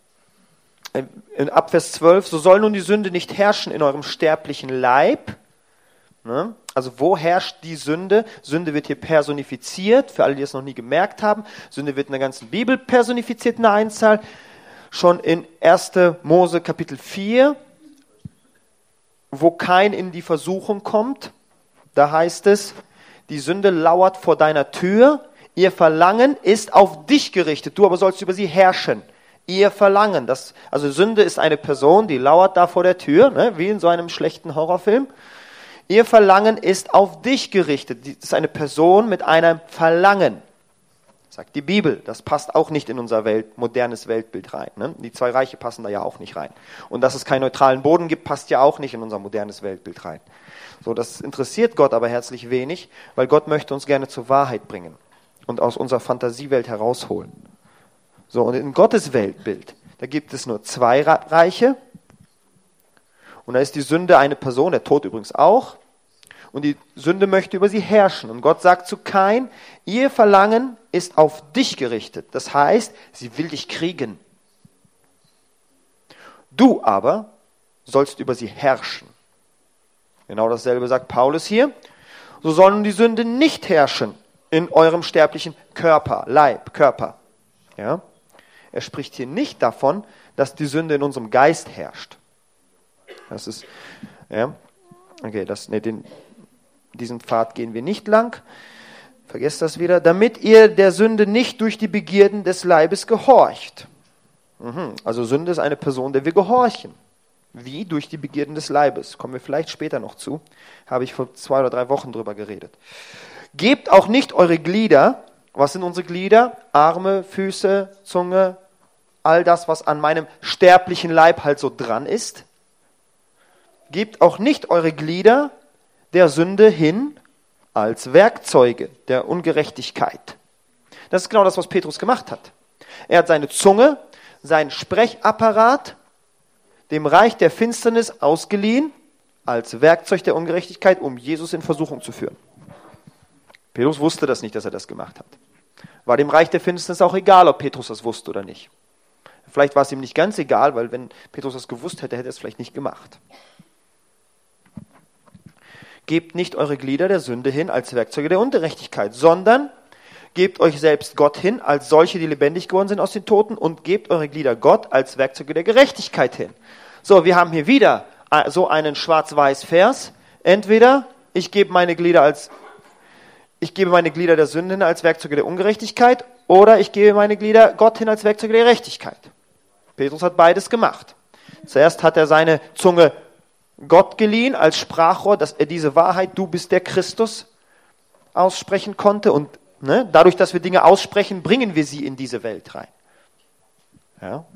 ab Vers 12, so soll nun die Sünde nicht herrschen in eurem sterblichen Leib. Also wo herrscht die Sünde? Sünde wird hier personifiziert, für alle, die es noch nie gemerkt haben. Sünde wird in der ganzen Bibel personifiziert in einer Einzahl. Schon in 1. Mose Kapitel 4, wo Kain in die Versuchung kommt, da heißt es, die Sünde lauert vor deiner Tür, ihr Verlangen ist auf dich gerichtet, du aber sollst über sie herrschen. Ihr Verlangen, also Sünde ist eine Person, die lauert da vor der Tür, ne, wie in so einem schlechten Horrorfilm. Ihr Verlangen ist auf dich gerichtet. Das ist eine Person mit einem Verlangen. Sagt die Bibel. Das passt auch nicht in unser modernes Weltbild rein. Ne? Die zwei Reiche passen da ja auch nicht rein. Und dass es keinen neutralen Boden gibt, passt ja auch nicht in unser modernes Weltbild rein. So, das interessiert Gott aber herzlich wenig, weil Gott möchte uns gerne zur Wahrheit bringen und aus unserer Fantasiewelt herausholen. So, und in Gottes Weltbild, da gibt es nur zwei Reiche. Und da ist die Sünde eine Person, der Tod übrigens auch. Und die Sünde möchte über sie herrschen. Und Gott sagt zu Kain, ihr Verlangen ist auf dich gerichtet. Das heißt, sie will dich kriegen. Du aber sollst über sie herrschen. Genau dasselbe sagt Paulus hier. So soll nun die Sünde nicht herrschen in eurem sterblichen Körper, Leib, Körper. Ja? Er spricht hier nicht davon, dass die Sünde in unserem Geist herrscht. Das ist, ja, okay, diesen Pfad gehen wir nicht lang. Vergesst das wieder. Damit ihr der Sünde nicht durch die Begierden des Leibes gehorcht. Also Sünde ist eine Person, der wir gehorchen. Wie? Durch die Begierden des Leibes. Kommen wir vielleicht später noch zu. Habe ich vor 2 oder 3 Wochen drüber geredet. Gebt auch nicht eure Glieder. Was sind unsere Glieder? Arme, Füße, Zunge. All das, was an meinem sterblichen Leib halt so dran ist. Gebt auch nicht eure Glieder der Sünde hin als Werkzeuge der Ungerechtigkeit. Das ist genau das, was Petrus gemacht hat. Er hat seine Zunge, seinen Sprechapparat dem Reich der Finsternis ausgeliehen als Werkzeug der Ungerechtigkeit, um Jesus in Versuchung zu führen. Petrus wusste das nicht, dass er das gemacht hat. War dem Reich der Finsternis auch egal, ob Petrus das wusste oder nicht. Vielleicht war es ihm nicht ganz egal, weil wenn Petrus das gewusst hätte, hätte er es vielleicht nicht gemacht. Gebt nicht eure Glieder der Sünde hin als Werkzeuge der Ungerechtigkeit, sondern gebt euch selbst Gott hin als solche, die lebendig geworden sind aus den Toten, und gebt eure Glieder Gott als Werkzeuge der Gerechtigkeit hin. So, wir haben hier wieder so einen Schwarz-Weiß-Vers. Entweder ich gebe meine Glieder der Sünde hin als Werkzeuge der Ungerechtigkeit, oder ich gebe meine Glieder Gott hin als Werkzeuge der Gerechtigkeit. Petrus hat beides gemacht. Zuerst hat er seine Zunge Gott geliehen als Sprachrohr, dass er diese Wahrheit, du bist der Christus, aussprechen konnte. Und dadurch, dass wir Dinge aussprechen, bringen wir sie in diese Welt rein. Ja?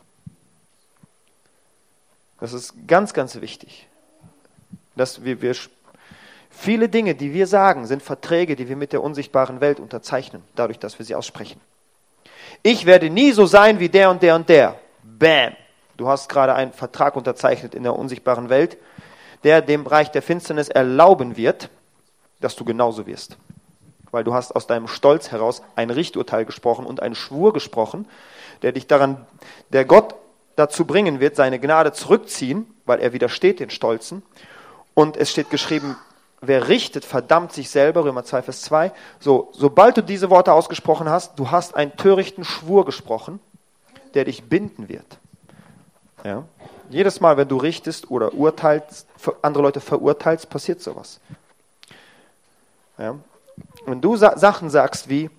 Das ist ganz, ganz wichtig. Dass wir viele Dinge, die wir sagen, sind Verträge, die wir mit der unsichtbaren Welt unterzeichnen, dadurch, dass wir sie aussprechen. Ich werde nie so sein wie der und der und der. Bam! Du hast gerade einen Vertrag unterzeichnet in der unsichtbaren Welt, der dem Reich der Finsternis erlauben wird, dass du genauso wirst. Weil du hast aus deinem Stolz heraus ein Richturteil gesprochen und einen Schwur gesprochen, der Gott dazu bringen wird, seine Gnade zurückziehen, weil er widersteht den Stolzen. Und es steht geschrieben, wer richtet, verdammt sich selber, Römer 2, Vers 2. So, sobald du diese Worte ausgesprochen hast, du hast einen törichten Schwur gesprochen, der dich binden wird. Ja? Jedes Mal, wenn du richtest oder urteilst, andere Leute verurteilst, passiert sowas. Ja? Wenn du Sachen sagst wie,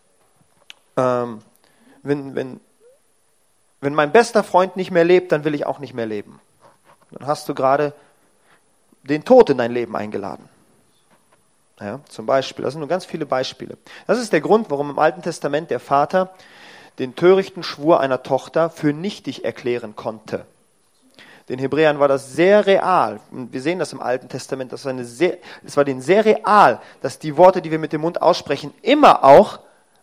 wenn mein bester Freund nicht mehr lebt, dann will ich auch nicht mehr leben. Dann hast du gerade den Tod in dein Leben eingeladen. Ja, zum Beispiel, das sind nur ganz viele Beispiele. Das ist der Grund, warum im Alten Testament der Vater den törichten Schwur einer Tochter für nichtig erklären konnte. Den Hebräern war das sehr real. Und wir sehen das im Alten Testament. Es war denen sehr real, dass die Worte, die wir mit dem Mund aussprechen, immer auch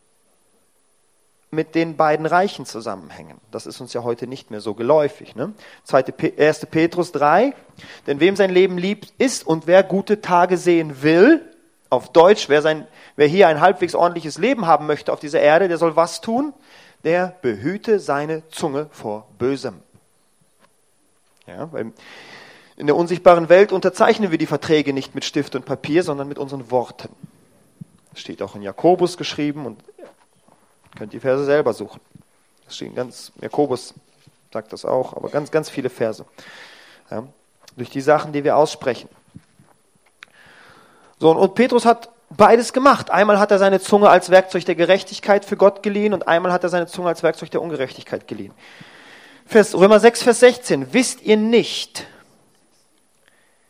mit den beiden Reichen zusammenhängen. Das ist uns ja heute nicht mehr so geläufig. Ne? 1. Petrus 3. Denn wem sein Leben lieb ist und wer gute Tage sehen will, auf Deutsch, wer hier ein halbwegs ordentliches Leben haben möchte auf dieser Erde, der soll was tun? Der behüte seine Zunge vor Bösem. Ja, weil in der unsichtbaren Welt unterzeichnen wir die Verträge nicht mit Stift und Papier, sondern mit unseren Worten. Das steht auch in Jakobus geschrieben und ihr könnt die Verse selber suchen. Das steht Jakobus sagt das auch, aber ganz, ganz viele Verse. Ja, durch die Sachen, die wir aussprechen. So, und Petrus hat beides gemacht. Einmal hat er seine Zunge als Werkzeug der Gerechtigkeit für Gott geliehen und einmal hat er seine Zunge als Werkzeug der Ungerechtigkeit geliehen. Römer 6, Vers 16. Wisst ihr nicht,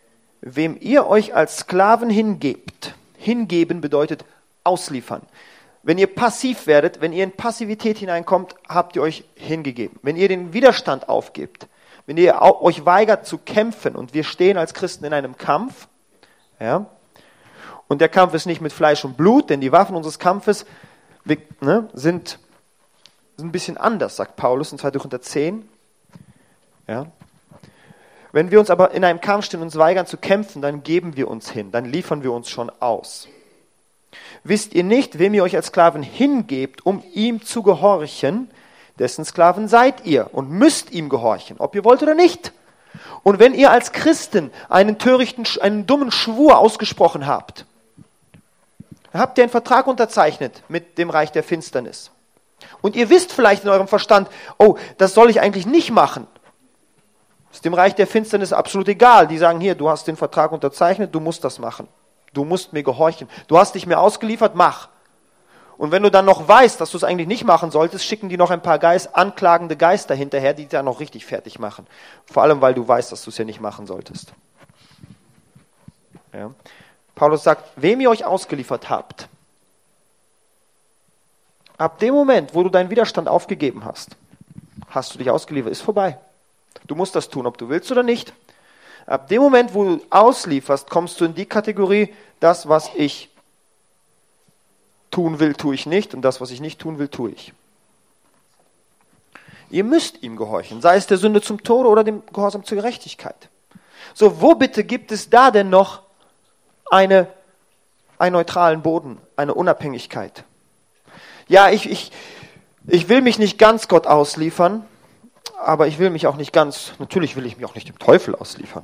wem ihr euch als Sklaven hingebt? Hingeben bedeutet ausliefern. wenn ihr passiv werdet, wenn ihr in Passivität hineinkommt, habt ihr euch hingegeben. Wenn ihr den Widerstand aufgebt, wenn ihr euch weigert zu kämpfen, und wir stehen als Christen in einem Kampf, ja, und der Kampf ist nicht mit Fleisch und Blut, denn die Waffen unseres Kampfes sind ein bisschen anders, sagt Paulus in 2. Korinther 10. Ja. Wenn wir uns aber in einem Kampf stehen und uns weigern zu kämpfen, dann geben wir uns hin, dann liefern wir uns schon aus. Wisst ihr nicht, wem ihr euch als Sklaven hingebt, um ihm zu gehorchen, dessen Sklaven seid ihr und müsst ihm gehorchen, ob ihr wollt oder nicht. Und wenn ihr als Christen einen dummen Schwur ausgesprochen habt, dann habt ihr einen Vertrag unterzeichnet mit dem Reich der Finsternis. Und ihr wisst vielleicht in eurem Verstand, oh, das soll ich eigentlich nicht machen. Ist dem Reich der Finsternis absolut egal. Die sagen, hier, du hast den Vertrag unterzeichnet, du musst das machen. Du musst mir gehorchen. Du hast dich mir ausgeliefert, mach. Und wenn du dann noch weißt, dass du es eigentlich nicht machen solltest, schicken die noch ein paar anklagende Geister hinterher, die dich dann noch richtig fertig machen. Vor allem, weil du weißt, dass du es ja nicht machen solltest. Ja. Paulus sagt, wem ihr euch ausgeliefert habt, ab dem Moment, wo du deinen Widerstand aufgegeben hast, hast du dich ausgeliefert, ist vorbei. Du musst das tun, ob du willst oder nicht. Ab dem Moment, wo du auslieferst, kommst du in die Kategorie, das, was ich tun will, tue ich nicht, und das, was ich nicht tun will, tue ich. Ihr müsst ihm gehorchen, sei es der Sünde zum Tode oder dem Gehorsam zur Gerechtigkeit. So, wo bitte gibt es da denn noch einen neutralen Boden, eine Unabhängigkeit? Ja, ich will mich nicht ganz Gott ausliefern, aber ich will mich auch nicht natürlich will ich mich auch nicht dem Teufel ausliefern.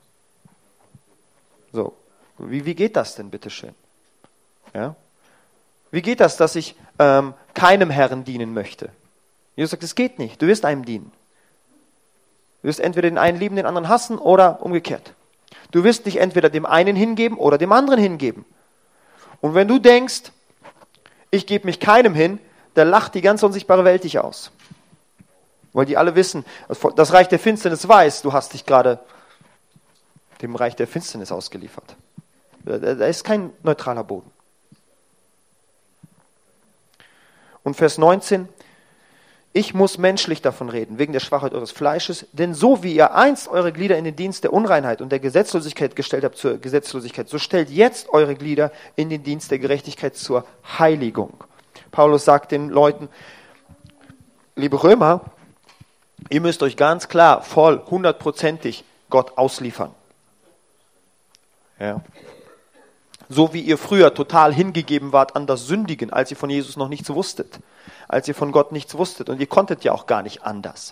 So, wie geht das denn, bitteschön? Ja? Wie geht das, dass ich keinem Herrn dienen möchte? Jesus sagt, es geht nicht, du wirst einem dienen. Du wirst entweder den einen lieben, den anderen hassen oder umgekehrt. Du wirst dich entweder dem einen hingeben oder dem anderen hingeben. Und wenn du denkst, ich gebe mich keinem hin, dann lacht die ganze unsichtbare Welt dich aus. Weil die alle wissen, das Reich der Finsternis weiß, du hast dich gerade dem Reich der Finsternis ausgeliefert. Da ist kein neutraler Boden. Und Vers 19, ich muss menschlich davon reden, wegen der Schwachheit eures Fleisches, denn so wie ihr einst eure Glieder in den Dienst der Unreinheit und der Gesetzlosigkeit gestellt habt zur Gesetzlosigkeit, so stellt jetzt eure Glieder in den Dienst der Gerechtigkeit zur Heiligung. Paulus sagt den Leuten, liebe Römer, ihr müsst euch ganz klar, voll, 100%ig Gott ausliefern. Ja. So wie ihr früher total hingegeben wart an das Sündigen, als ihr von Jesus noch nichts wusstet, als ihr von Gott nichts wusstet. Und ihr konntet ja auch gar nicht anders.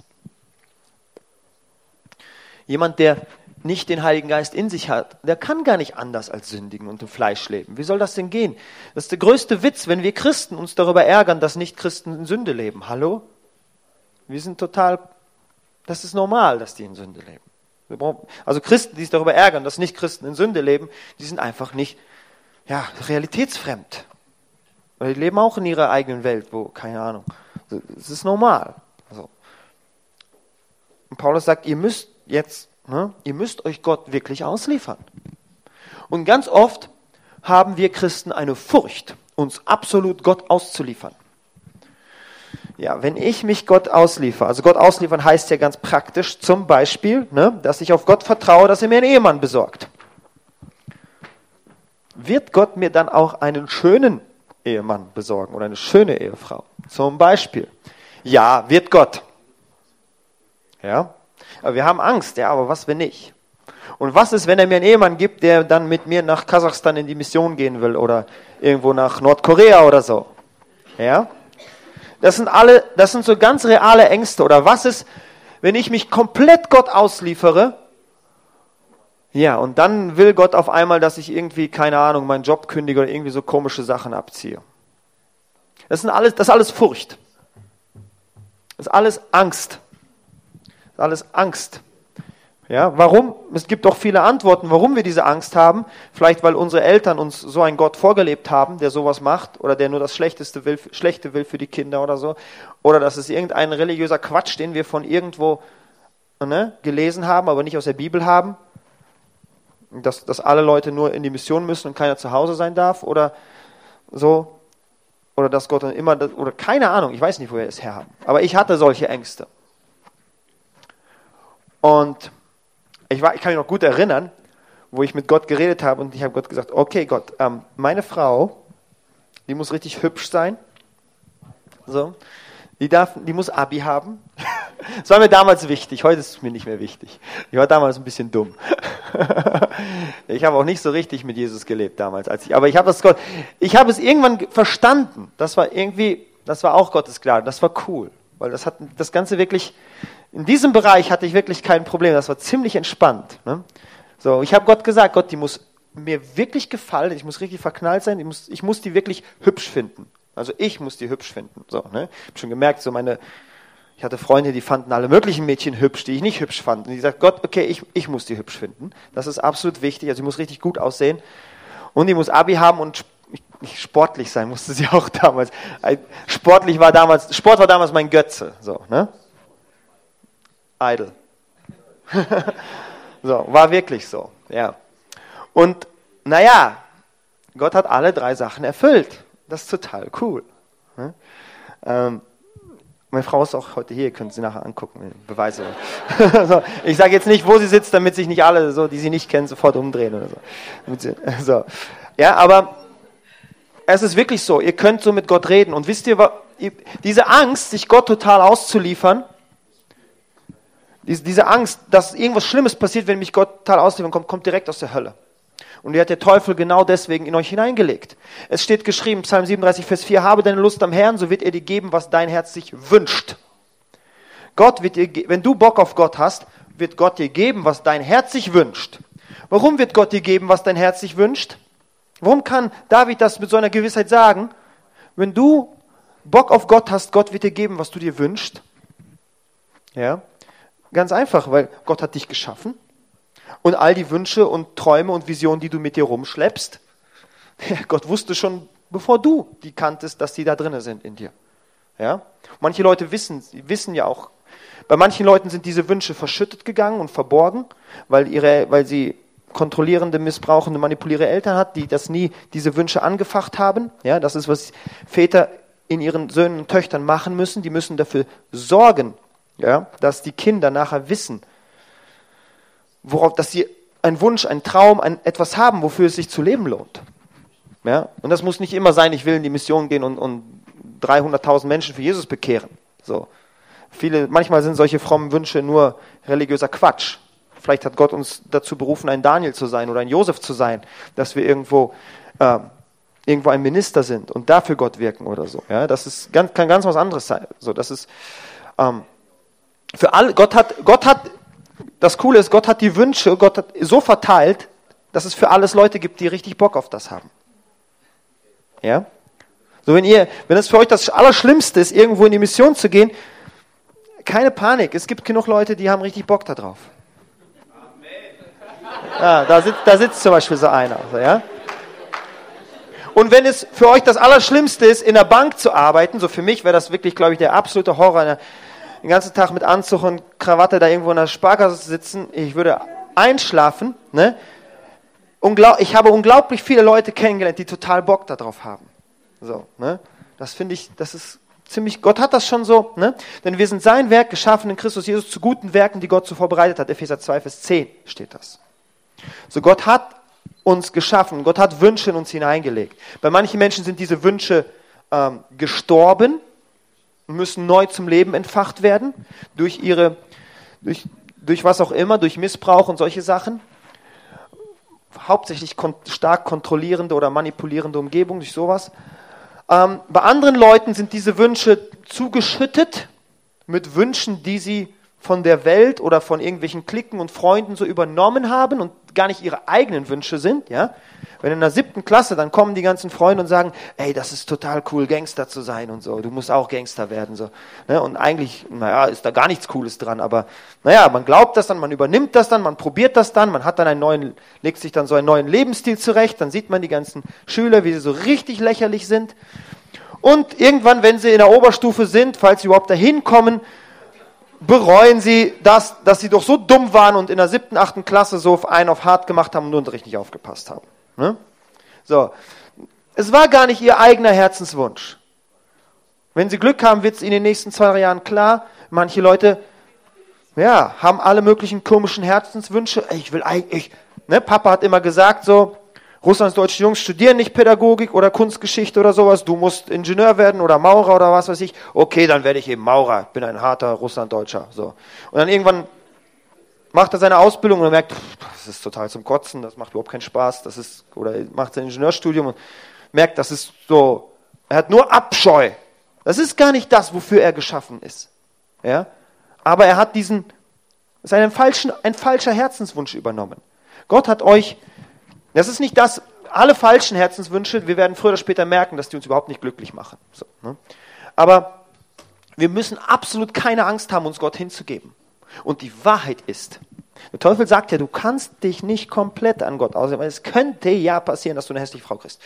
Jemand, der nicht den Heiligen Geist in sich hat, der kann gar nicht anders als sündigen und im Fleisch leben. Wie soll das denn gehen? Das ist der größte Witz, wenn wir Christen uns darüber ärgern, dass Nicht-Christen in Sünde leben. Hallo? Wir sind das ist normal, dass die in Sünde leben. Also Christen, die sich darüber ärgern, dass Nicht-Christen in Sünde leben, die sind einfach nicht realitätsfremd. Weil die leben auch in ihrer eigenen Welt, keine Ahnung. Es ist normal. Also. Und Paulus sagt, ihr müsst euch Gott wirklich ausliefern. Und ganz oft haben wir Christen eine Furcht, uns absolut Gott auszuliefern. Ja, wenn ich mich Gott ausliefere, also Gott ausliefern heißt ja ganz praktisch, zum Beispiel, dass ich auf Gott vertraue, dass er mir einen Ehemann besorgt. Wird Gott mir dann auch einen schönen Ehemann besorgen oder eine schöne Ehefrau? Zum Beispiel. Ja, wird Gott. Ja, aber wir haben Angst, aber was, wenn nicht? Und was ist, wenn er mir einen Ehemann gibt, der dann mit mir nach Kasachstan in die Mission gehen will oder irgendwo nach Nordkorea oder so? Ja? Das sind so ganz reale Ängste. Oder was ist, wenn ich mich komplett Gott ausliefere? Ja, und dann will Gott auf einmal, dass ich irgendwie, keine Ahnung, meinen Job kündige oder irgendwie so komische Sachen abziehe. Das ist alles Furcht. Das ist alles Angst. Das ist alles Angst. Ja, warum? Es gibt doch viele Antworten, warum wir diese Angst haben. Vielleicht, weil unsere Eltern uns so einen Gott vorgelebt haben, der sowas macht oder der nur das Schlechte will für die Kinder oder so. Oder dass es irgendein religiöser Quatsch, den wir von irgendwo gelesen haben, aber nicht aus der Bibel haben. Dass alle Leute nur in die Mission müssen und keiner zu Hause sein darf oder so. oder dass Gott dann immer, oder keine Ahnung, ich weiß nicht, woher es herhaben. Aber ich hatte solche Ängste. Und ich kann mich noch gut erinnern, wo ich mit Gott geredet habe und ich habe Gott gesagt, okay Gott, meine Frau, die muss richtig hübsch sein. So. Die muss Abi haben. Das war mir damals wichtig, heute ist es mir nicht mehr wichtig. Ich war damals ein bisschen dumm. Ich habe auch nicht so richtig mit Jesus gelebt damals. Aber ich habe es irgendwann verstanden. Das war auch Gottes Gnade, das war cool. Weil das hat das Ganze wirklich, in diesem Bereich hatte ich wirklich kein Problem. Das war ziemlich entspannt. Ne? So, ich habe Gott gesagt, Gott, die muss mir wirklich gefallen, ich muss richtig verknallt sein, ich muss die wirklich hübsch finden. Also ich muss die hübsch finden. So, ne? Ich habe schon gemerkt, ich hatte Freunde, die fanden alle möglichen Mädchen hübsch, die ich nicht hübsch fand. Und die sagt, Gott, okay, ich muss die hübsch finden. Das ist absolut wichtig. Also sie muss richtig gut aussehen. Und die muss Abi haben und sportlich sein, musste sie auch damals. Sport war damals mein Götze. So, ne? Idol. So, war wirklich so. Ja. Und naja, Gott hat alle 3 Sachen erfüllt. Das ist total cool. Meine Frau ist auch heute hier, könnt Sie nachher angucken, Beweise. So, ich sage jetzt nicht, wo sie sitzt, damit sich nicht alle, so, die sie nicht kennen, sofort umdrehen oder so. So. Ja, aber es ist wirklich so, ihr könnt so mit Gott reden. Und wisst ihr, diese Angst, sich Gott total auszuliefern, diese Angst, dass irgendwas Schlimmes passiert, wenn mich Gott total ausliefern kommt direkt aus der Hölle. Und die hat der Teufel genau deswegen in euch hineingelegt. Es steht geschrieben, Psalm 37, Vers 4, habe deine Lust am Herrn, so wird er dir geben, was dein Herz sich wünscht. Gott wird dir, wenn du Bock auf Gott hast, wird Gott dir geben, was dein Herz sich wünscht. Warum wird Gott dir geben, was dein Herz sich wünscht? Warum kann David das mit so einer Gewissheit sagen? Wenn du Bock auf Gott hast, Gott wird dir geben, was du dir wünschst. Ja, ganz einfach, weil Gott hat dich geschaffen. Und all die Wünsche und Träume und Visionen, die du mit dir rumschleppst, Gott wusste schon, bevor du die kanntest, dass die da drin sind in dir. Ja? Manche Leute wissen ja auch, bei manchen Leuten sind diese Wünsche verschüttet gegangen und verborgen, weil sie kontrollierende, missbrauchende, manipulierende Eltern hat, die das nie, diese Wünsche angefacht haben. Ja, das ist, was Väter in ihren Söhnen und Töchtern machen müssen. Die müssen dafür sorgen, ja, dass die Kinder nachher wissen, dass sie einen Wunsch, einen Traum, etwas haben, wofür es sich zu leben lohnt. Ja? Und das muss nicht immer sein, ich will in die Mission gehen und 300.000 Menschen für Jesus bekehren. So. Manchmal sind solche frommen Wünsche nur religiöser Quatsch. Vielleicht hat Gott uns dazu berufen, ein Daniel zu sein oder ein Josef zu sein, dass wir irgendwo ein Minister sind und dafür Gott wirken oder so. Ja? Das kann ganz was anderes sein. So, das ist für alle. Gott hat das Coole ist, Gott hat die Wünsche, Gott hat so verteilt, dass es für alles Leute gibt, die richtig Bock auf das haben. Ja? So, wenn es für euch das Allerschlimmste ist, irgendwo in die Mission zu gehen, keine Panik. Es gibt genug Leute, die haben richtig Bock da drauf. Ja, da sitzt zum Beispiel so einer. Also, ja? Und wenn es für euch das Allerschlimmste ist, in der Bank zu arbeiten, so für mich wäre das wirklich, glaube ich, der absolute Horror, den ganzen Tag mit Anzug und Krawatte da irgendwo in der Sparkasse sitzen, ich würde einschlafen. Ne? Ich habe unglaublich viele Leute kennengelernt, die total Bock darauf haben. So, ne? Das finde ich, das ist ziemlich, Gott hat das schon so, ne? Denn wir sind sein Werk geschaffen in Christus Jesus zu guten Werken, die Gott so vorbereitet hat. Epheser 2, Vers 10 steht das. So, Gott hat uns geschaffen, Gott hat Wünsche in uns hineingelegt. Bei manchen Menschen sind diese Wünsche gestorben, müssen neu zum Leben entfacht werden, durch was auch immer, durch Missbrauch und solche Sachen. Hauptsächlich stark kontrollierende oder manipulierende Umgebung, durch sowas. Bei anderen Leuten sind diese Wünsche zugeschüttet mit Wünschen, die sie von der Welt oder von irgendwelchen Cliquen und Freunden so übernommen haben und gar nicht ihre eigenen Wünsche sind. Ja? Wenn in der 7. Klasse, dann kommen die ganzen Freunde und sagen, ey, das ist total cool, Gangster zu sein und so, du musst auch Gangster werden. So. Ne? Und eigentlich, ist da gar nichts Cooles dran, aber man glaubt das dann, man übernimmt das dann, man probiert das dann, man hat dann legt sich dann so einen neuen Lebensstil zurecht, dann sieht man die ganzen Schüler, wie sie so richtig lächerlich sind. Und irgendwann, wenn sie in der Oberstufe sind, falls sie überhaupt dahin kommen, bereuen sie das, dass sie doch so dumm waren und in der 7., 8. Klasse so auf hart gemacht haben und nur Unterricht nicht aufgepasst haben. Ne? So. Es war gar nicht ihr eigener Herzenswunsch. Wenn sie Glück haben, wird es ihnen in den nächsten 2-3 Jahren klar. Manche Leute, ja, haben alle möglichen komischen Herzenswünsche. Ich will eigentlich, ne, Papa hat immer gesagt so, Russlands deutsche Jungs studieren nicht Pädagogik oder Kunstgeschichte oder sowas. Du musst Ingenieur werden oder Maurer oder was weiß ich. Okay, dann werde ich eben Maurer. Bin ein harter Russlanddeutscher. So. Und dann irgendwann macht er seine Ausbildung und er merkt, das ist total zum Kotzen, das macht überhaupt keinen Spaß. Oder er macht sein Ingenieurstudium und merkt, das ist so, er hat nur Abscheu. Das ist gar nicht das, wofür er geschaffen ist. Ja? Aber er hat ein falscher Herzenswunsch übernommen. Gott hat euch, das ist nicht das, alle falschen Herzenswünsche, wir werden früher oder später merken, dass die uns überhaupt nicht glücklich machen. So, ne? Aber wir müssen absolut keine Angst haben, uns Gott hinzugeben. Und die Wahrheit ist, der Teufel sagt ja, du kannst dich nicht komplett an Gott aussehen, weil es könnte ja passieren, dass du eine hässliche Frau kriegst.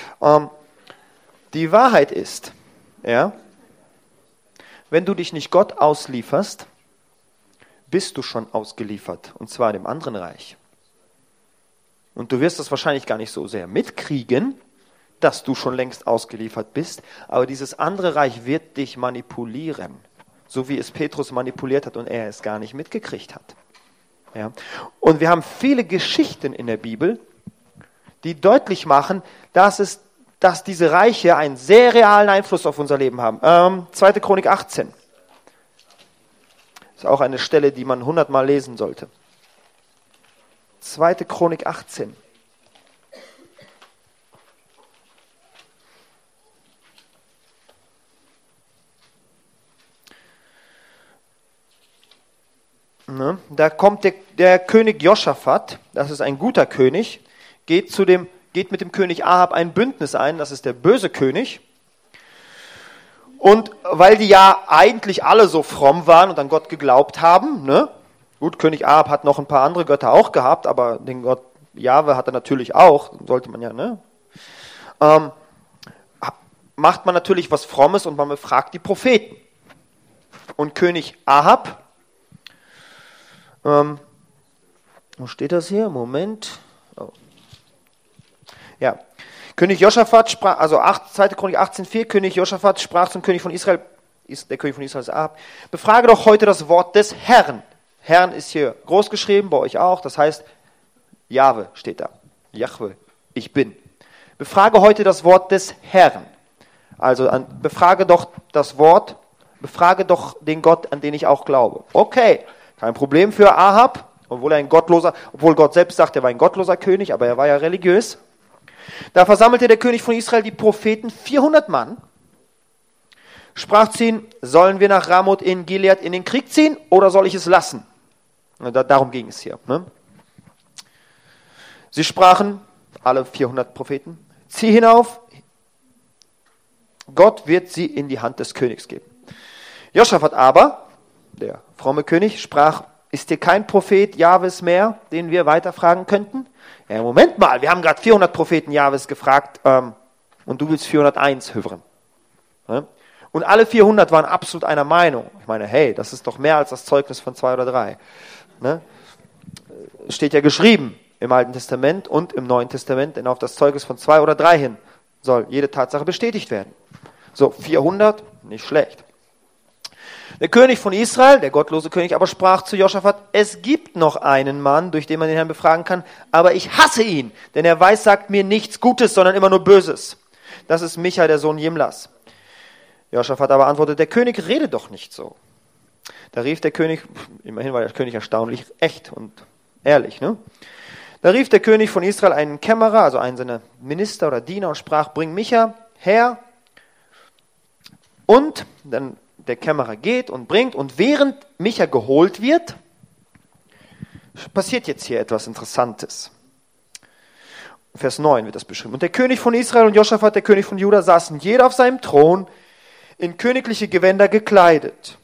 Die Wahrheit ist, ja, wenn du dich nicht Gott auslieferst, bist du schon ausgeliefert, und zwar dem anderen Reich. Und du wirst das wahrscheinlich gar nicht so sehr mitkriegen, dass du schon längst ausgeliefert bist, aber dieses andere Reich wird dich manipulieren, so wie es Petrus manipuliert hat und er es gar nicht mitgekriegt hat. Ja. Und wir haben viele Geschichten in der Bibel, die deutlich machen, dass diese Reiche einen sehr realen Einfluss auf unser Leben haben. 2. Chronik 18. Ist auch eine Stelle, die man 100-mal lesen sollte. 2. Chronik 18. Ne? Da kommt der König Josaphat, das ist ein guter König, geht mit dem König Ahab ein Bündnis ein, das ist der böse König. Und weil die ja eigentlich alle so fromm waren und an Gott geglaubt haben, ne? Gut, König Ahab hat noch ein paar andere Götter auch gehabt, aber den Gott Jahwe hat er natürlich auch, sollte man ja, ne? Macht man natürlich was Frommes und man befragt die Propheten. Und König Ahab, wo steht das hier? Moment. Oh. Ja. König Josaphat sprach, also 2. Chronik 18,4, König Josaphat sprach zum König von Israel, der König von Israel ist Ahab, befrage doch heute das Wort des Herrn. Herrn ist hier groß geschrieben, bei euch auch, das heißt, Jahwe steht da. Jahwe, ich bin. Befrage heute das Wort des Herrn. Also befrage doch den Gott, an den ich auch glaube. Okay, kein Problem für Ahab, obwohl Gott selbst sagt, er war ein gottloser König, aber er war ja religiös. Da versammelte der König von Israel die Propheten, 400 Mann, sprach zu ihnen, sollen wir nach Ramoth in Gilead in den Krieg ziehen oder soll ich es lassen? Darum ging es hier. Ne? Sie sprachen, alle 400 Propheten, zieh hinauf, Gott wird sie in die Hand des Königs geben. Josaphat aber, der fromme König, sprach, ist hier kein Prophet Jahwes mehr, den wir weiterfragen könnten? Ja, Moment mal, wir haben gerade 400 Propheten Jahwes gefragt und du willst 401 hören. Ne? Und alle 400 waren absolut einer Meinung. Ich meine, hey, das ist doch mehr als das Zeugnis von 2 oder 3. Ne? Steht ja geschrieben im Alten Testament und im Neuen Testament, denn auf das Zeugnis von 2 oder 3 hin soll jede Tatsache bestätigt werden. So, 400, nicht schlecht. Der König von Israel, der gottlose König, aber sprach zu Josaphat, es gibt noch einen Mann, durch den man den Herrn befragen kann, aber ich hasse ihn, denn er sagt mir nichts Gutes, sondern immer nur Böses. Das ist Micha, der Sohn Jimlas. Josaphat aber antwortete, der König rede doch nicht so. Da rief der König, immerhin war der König erstaunlich echt und ehrlich, ne? Da rief der König von Israel einen Kämmerer, also einen seiner Minister oder Diener, und sprach, bring Micha her. Und dann der Kämmerer geht und bringt, und während Micha geholt wird, passiert jetzt hier etwas Interessantes. Vers 9 wird das beschrieben. Und der König von Israel und Josaphat, der König von Juda, saßen jeder auf seinem Thron, in königliche Gewänder gekleidet.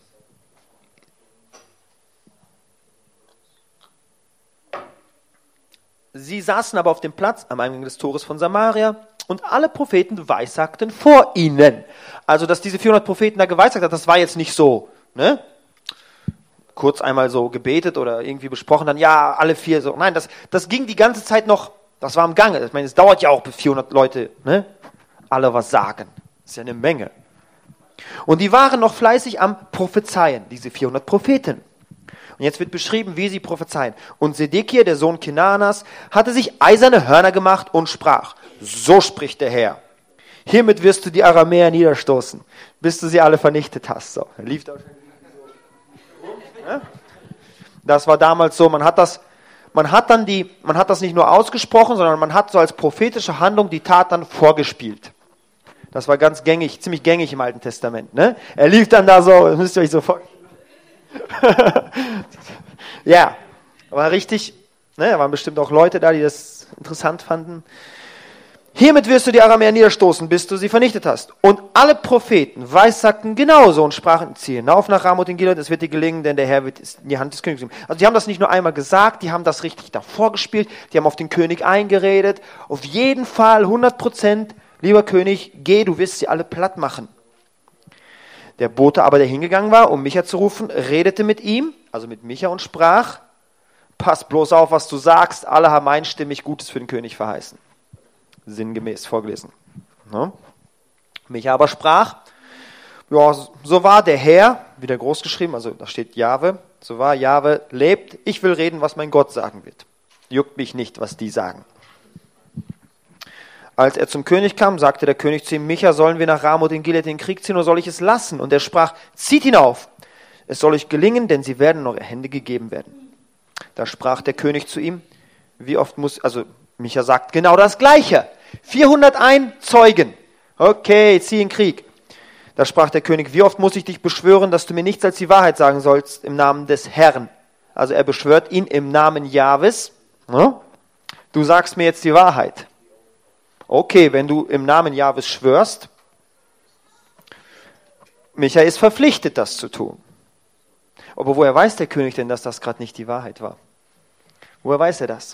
Sie saßen aber auf dem Platz am Eingang des Tores von Samaria, und alle Propheten weissagten vor ihnen. Also, dass diese 400 Propheten da geweissagt haben, das war jetzt nicht so, ne? Kurz einmal so gebetet oder irgendwie besprochen, dann ja, alle 4 so. Nein, das ging die ganze Zeit noch, das war im Gange. Ich meine, es dauert ja auch, bis 400 Leute, ne, alle was sagen. Das ist ja eine Menge. Und die waren noch fleißig am Prophezeien, diese 400 Propheten. Und jetzt wird beschrieben, wie sie prophezeien. Und Sedekia, der Sohn Kenanas, hatte sich eiserne Hörner gemacht und sprach, so spricht der Herr. Hiermit wirst du die Aramäer niederstoßen, bis du sie alle vernichtet hast. So, er lief da schon. Das war damals so, man hat das nicht nur ausgesprochen, sondern man hat so als prophetische Handlung die Tat dann vorgespielt. Das war ganz gängig, ziemlich gängig im Alten Testament. Ne? Er lief dann da so, das müsst ihr euch so vorstellen. Ja, war richtig, ne? Da waren bestimmt auch Leute da, die das interessant fanden. Hiermit wirst du die Aramäer niederstoßen, bis du sie vernichtet hast. Und alle Propheten weissagten genauso und sprachen, zieh hinauf nach Ramoth in Gilead, es wird dir gelingen, denn der Herr wird es in die Hand des Königs geben. Also die haben das nicht nur einmal gesagt, die haben das richtig davor gespielt, die haben auf den König eingeredet. Auf jeden Fall 100%, lieber König, geh, du wirst sie alle platt machen. Der Bote aber, der hingegangen war, um Micha zu rufen, redete mit ihm, also mit Micha, und sprach, pass bloß auf, was du sagst, alle haben einstimmig Gutes für den König verheißen. Sinngemäß vorgelesen. Ne? Micha aber sprach, ja, so war der Herr, wieder groß geschrieben, also da steht Jahwe, so war Jahwe lebt, ich will reden, was mein Gott sagen wird. Juckt mich nicht, was die sagen. Als er zum König kam, sagte der König zu ihm, Micha, sollen wir nach Ramoth in Gilead in den Krieg ziehen oder soll ich es lassen? Und er sprach, zieht hinauf, es soll euch gelingen, denn sie werden in eure Hände gegeben werden. Da sprach der König zu ihm, wie oft Micha sagt genau das Gleiche. 401 Zeugen. Okay, zieh in den Krieg. Da sprach der König, wie oft muss ich dich beschwören, dass du mir nichts als die Wahrheit sagen sollst im Namen des Herrn. Also er beschwört ihn im Namen Jahwes. Du sagst mir jetzt die Wahrheit. Okay, wenn du im Namen Jahwes schwörst, Micha ist verpflichtet, das zu tun. Aber woher weiß der König denn, dass das gerade nicht die Wahrheit war? Woher weiß er das?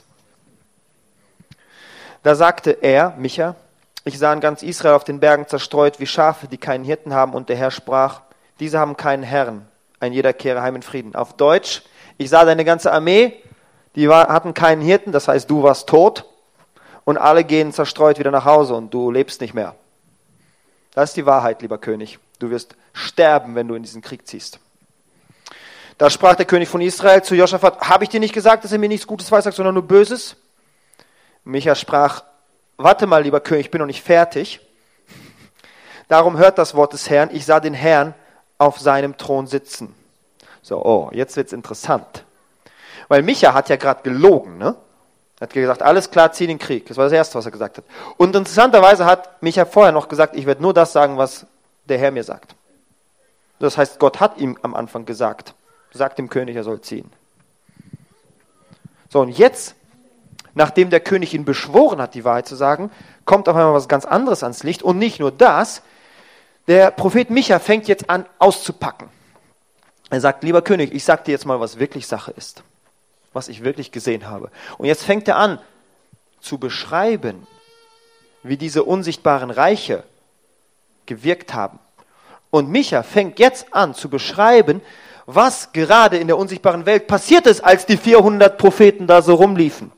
Da sagte er, Micha, ich sah in ganz Israel auf den Bergen zerstreut wie Schafe, die keinen Hirten haben. Und der Herr sprach, diese haben keinen Herrn, ein jeder kehre heim in Frieden. Auf Deutsch, ich sah deine ganze Armee, hatten keinen Hirten, das heißt, du warst tot. Und alle gehen zerstreut wieder nach Hause und du lebst nicht mehr. Das ist die Wahrheit, lieber König. Du wirst sterben, wenn du in diesen Krieg ziehst. Da sprach der König von Israel zu Josaphat, habe ich dir nicht gesagt, dass er mir nichts Gutes weissagt, sondern nur Böses? Micha sprach, warte mal, lieber König, ich bin noch nicht fertig. Darum hört das Wort des Herrn, ich sah den Herrn auf seinem Thron sitzen. So, jetzt wird's interessant. Weil Micha hat ja gerade gelogen, ne? Er hat gesagt, alles klar, zieh den Krieg. Das war das Erste, was er gesagt hat. Und interessanterweise hat Micha vorher noch gesagt, ich werde nur das sagen, was der Herr mir sagt. Das heißt, Gott hat ihm am Anfang gesagt, sagt dem König, er soll ziehen. So, und jetzt, nachdem der König ihn beschworen hat, die Wahrheit zu sagen, kommt auf einmal was ganz anderes ans Licht. Und nicht nur das, der Prophet Micha fängt jetzt an auszupacken. Er sagt, lieber König, ich sag dir jetzt mal, was wirklich Sache ist. Was ich wirklich gesehen habe. Und jetzt fängt er an zu beschreiben, wie diese unsichtbaren Reiche gewirkt haben. Und Micha fängt jetzt an zu beschreiben, was gerade in der unsichtbaren Welt passiert ist, als die 400 Propheten da so rumliefen.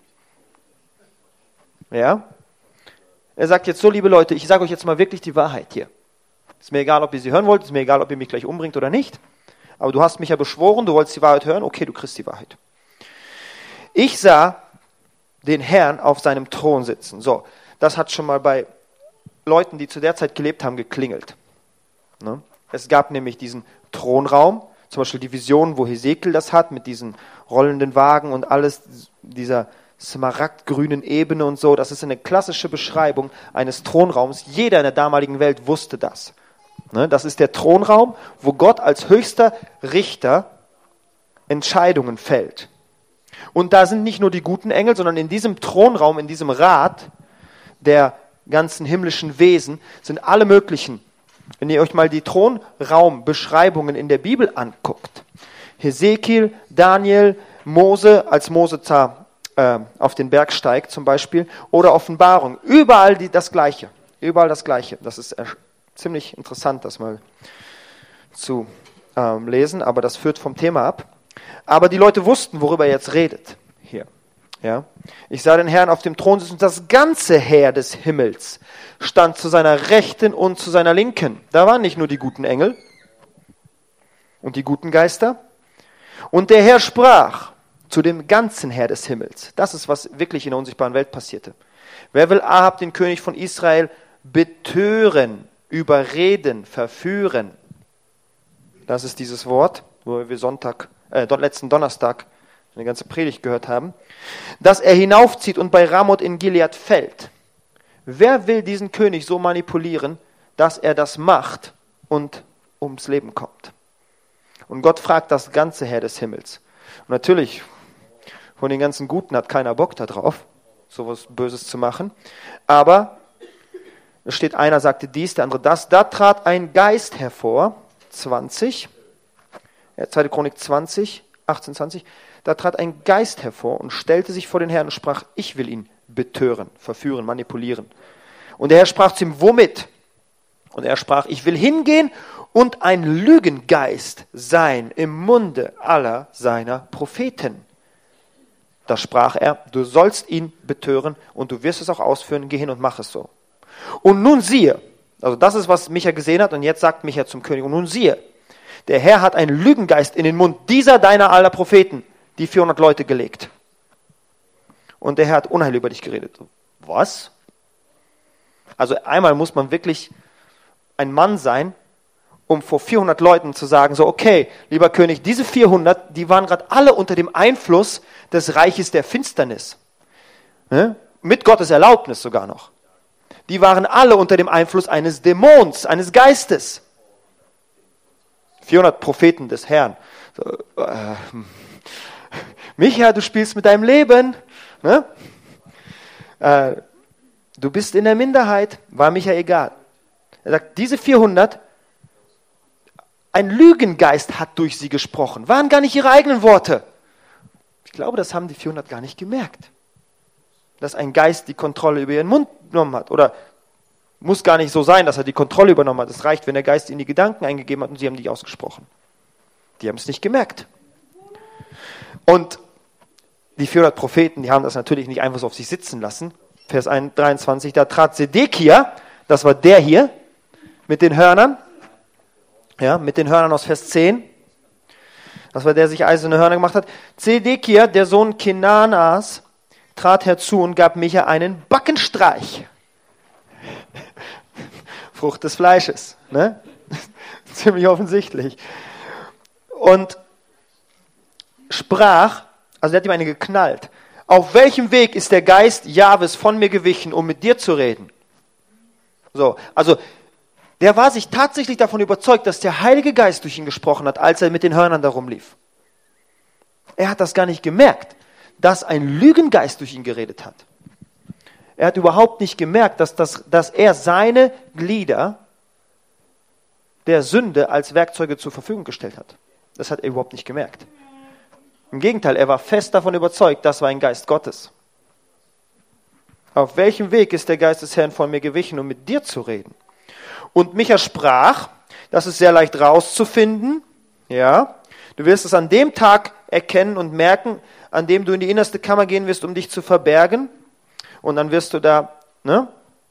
Ja? Er sagt jetzt so, liebe Leute, ich sage euch jetzt mal wirklich die Wahrheit hier. Ist mir egal, ob ihr sie hören wollt, ist mir egal, ob ihr mich gleich umbringt oder nicht. Aber du hast mich ja beschworen, du wolltest die Wahrheit hören, okay, du kriegst die Wahrheit. Ich sah den Herrn auf seinem Thron sitzen. So, das hat schon mal bei Leuten, die zu der Zeit gelebt haben, geklingelt. Ne? Es gab nämlich diesen Thronraum, zum Beispiel die Vision, wo Hesekiel das hat, mit diesen rollenden Wagen und alles, dieser smaragdgrünen Ebene und so. Das ist eine klassische Beschreibung eines Thronraums. Jeder in der damaligen Welt wusste das. Ne? Das ist der Thronraum, wo Gott als höchster Richter Entscheidungen fällt. Und da sind nicht nur die guten Engel, sondern in diesem Thronraum, in diesem Rat der ganzen himmlischen Wesen sind alle möglichen. Wenn ihr euch mal die Thronraumbeschreibungen in der Bibel anguckt, Hesekiel, Daniel, Mose, als Mose auf den Berg steigt zum Beispiel, oder Offenbarung, überall das Gleiche. Überall das Gleiche. Das ist ziemlich interessant, das mal zu lesen, aber das führt vom Thema ab. Aber die Leute wussten, worüber er jetzt redet hier. Ja? Ich sah den Herrn auf dem Thron sitzen und das ganze Heer des Himmels stand zu seiner Rechten und zu seiner Linken. Da waren nicht nur die guten Engel und die guten Geister. Und der Herr sprach zu dem ganzen Heer des Himmels. Das ist, was wirklich in der unsichtbaren Welt passierte. Wer will Ahab, den König von Israel, betören, überreden, verführen? Das ist dieses Wort, wo wir letzten Donnerstag eine ganze Predigt gehört haben. Dass er hinaufzieht und bei Ramoth in Gilead fällt. Wer will diesen König so manipulieren, dass er das macht und ums Leben kommt? Und Gott fragt das ganze Heer des Himmels. Und natürlich, von den ganzen Guten hat keiner Bock da drauf, sowas Böses zu machen. Aber es steht, einer sagte dies, der andere das. Da trat ein Geist hervor, 2. Chronik 20, 18, 20. Da trat ein Geist hervor und stellte sich vor den Herrn und sprach, ich will ihn betören, verführen, manipulieren. Und der Herr sprach zu ihm, womit? Und er sprach, ich will hingehen und ein Lügengeist sein im Munde aller seiner Propheten. Da sprach er, du sollst ihn betören und du wirst es auch ausführen, geh hin und mach es so. Und nun siehe, also das ist, was Micha gesehen hat und jetzt sagt Micha zum König, und nun siehe, der Herr hat einen Lügengeist in den Mund dieser deiner aller Propheten, die 400 Leute gelegt. Und der Herr hat Unheil über dich geredet. Was? Also einmal muss man wirklich ein Mann sein, um vor 400 Leuten zu sagen, so okay, lieber König, diese 400, die waren gerade alle unter dem Einfluss des Reiches der Finsternis. Ne? Mit Gottes Erlaubnis sogar noch. Die waren alle unter dem Einfluss eines Dämons, eines Geistes. 400 Propheten des Herrn. So, Micha, du spielst mit deinem Leben. Ne? Du bist in der Minderheit. War Micha egal. Er sagt, diese 400, ein Lügengeist hat durch sie gesprochen. Waren gar nicht ihre eigenen Worte. Ich glaube, das haben die 400 gar nicht gemerkt. Dass ein Geist die Kontrolle über ihren Mund genommen hat. Oder muss gar nicht so sein, dass er die Kontrolle übernommen hat. Es reicht, wenn der Geist ihnen die Gedanken eingegeben hat und sie haben nicht ausgesprochen. Die haben es nicht gemerkt. Und die 400 Propheten, die haben das natürlich nicht einfach so auf sich sitzen lassen. Vers 23, da trat Sedekia, das war der hier, mit den Hörnern. Ja, mit den Hörnern aus Vers 10. Das war der, der sich eiserne Hörner gemacht hat. Zedekia, der Sohn Kenanas, trat herzu und gab Micha einen Backenstreich. Frucht des Fleisches. Ne? Ziemlich offensichtlich. Und sprach, also er hat ihm eine geknallt, auf welchem Weg ist der Geist Jahwes von mir gewichen, um mit dir zu reden? So, also der war sich tatsächlich davon überzeugt, dass der Heilige Geist durch ihn gesprochen hat, als er mit den Hörnern da rumlief. Er hat das gar nicht gemerkt, dass ein Lügengeist durch ihn geredet hat. Er hat überhaupt nicht gemerkt, dass er seine Glieder der Sünde als Werkzeuge zur Verfügung gestellt hat. Das hat er überhaupt nicht gemerkt. Im Gegenteil, er war fest davon überzeugt, das war ein Geist Gottes. Auf welchem Weg ist der Geist des Herrn von mir gewichen, um mit dir zu reden? Und Micha sprach, das ist sehr leicht rauszufinden, ja, du wirst es an dem Tag erkennen und merken, an dem du in die innerste Kammer gehen wirst, um dich zu verbergen. Und dann wirst du da, ne?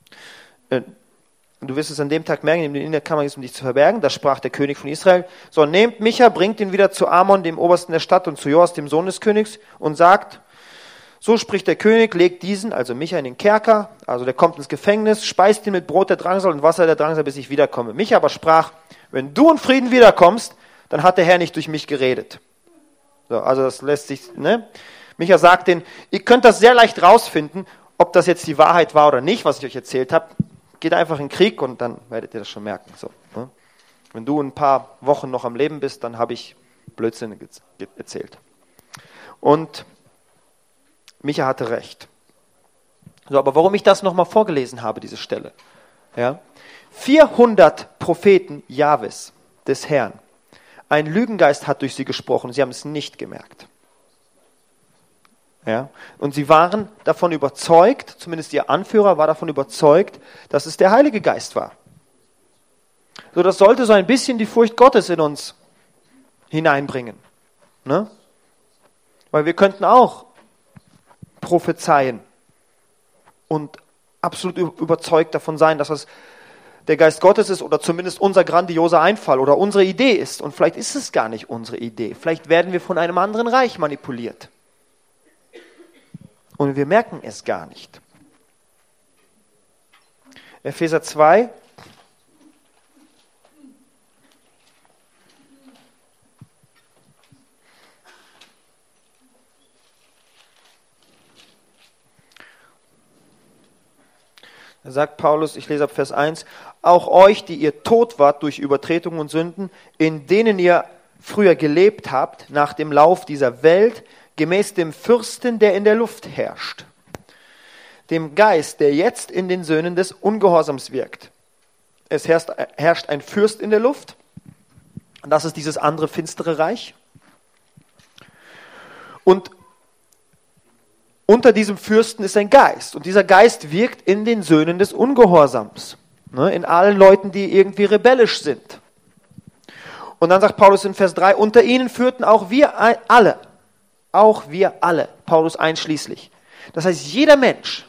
Du wirst es an dem Tag merken, in dem du in der Kammer gehst, um dich zu verbergen. Da sprach der König von Israel, so nehmt Micha, bringt ihn wieder zu Amon, dem Obersten der Stadt, und zu Joas, dem Sohn des Königs, und sagt, so spricht der König, legt diesen, also Micha, in den Kerker, also der kommt ins Gefängnis, speist ihn mit Brot der Drangsal und Wasser der Drangsal, bis ich wiederkomme. Micha aber sprach, wenn du in Frieden wiederkommst, dann hat der Herr nicht durch mich geredet. So, also das lässt sich, ne? Micha sagt denen, ihr könnt das sehr leicht rausfinden, ob das jetzt die Wahrheit war oder nicht, was ich euch erzählt habe. Geht einfach in den Krieg und dann werdet ihr das schon merken. So, ne? Wenn du ein paar Wochen noch am Leben bist, dann habe ich Blödsinn erzählt. Und Micha hatte recht. So, aber warum ich das nochmal vorgelesen habe, diese Stelle. Ja? 400 Propheten Jahwes, des Herrn. Ein Lügengeist hat durch sie gesprochen, sie haben es nicht gemerkt. Ja? Und sie waren davon überzeugt, zumindest ihr Anführer war davon überzeugt, dass es der Heilige Geist war. So, das sollte so ein bisschen die Furcht Gottes in uns hineinbringen. Ne? Weil wir könnten auch prophezeien und absolut überzeugt davon sein, dass das der Geist Gottes ist oder zumindest unser grandioser Einfall oder unsere Idee ist. Und vielleicht ist es gar nicht unsere Idee. Vielleicht werden wir von einem anderen Reich manipuliert. Und wir merken es gar nicht. Epheser 2. Da sagt Paulus, ich lese ab Vers 1, auch euch, die ihr tot wart durch Übertretungen und Sünden, in denen ihr früher gelebt habt, nach dem Lauf dieser Welt, gemäß dem Fürsten, der in der Luft herrscht, dem Geist, der jetzt in den Söhnen des Ungehorsams wirkt. Es herrscht ein Fürst in der Luft, das ist dieses andere finstere Reich. Und unter diesem Fürsten ist ein Geist. Und dieser Geist wirkt in den Söhnen des Ungehorsams. In allen Leuten, die irgendwie rebellisch sind. Und dann sagt Paulus in Vers 3, unter ihnen führten auch wir alle, Paulus einschließlich. Das heißt, jeder Mensch,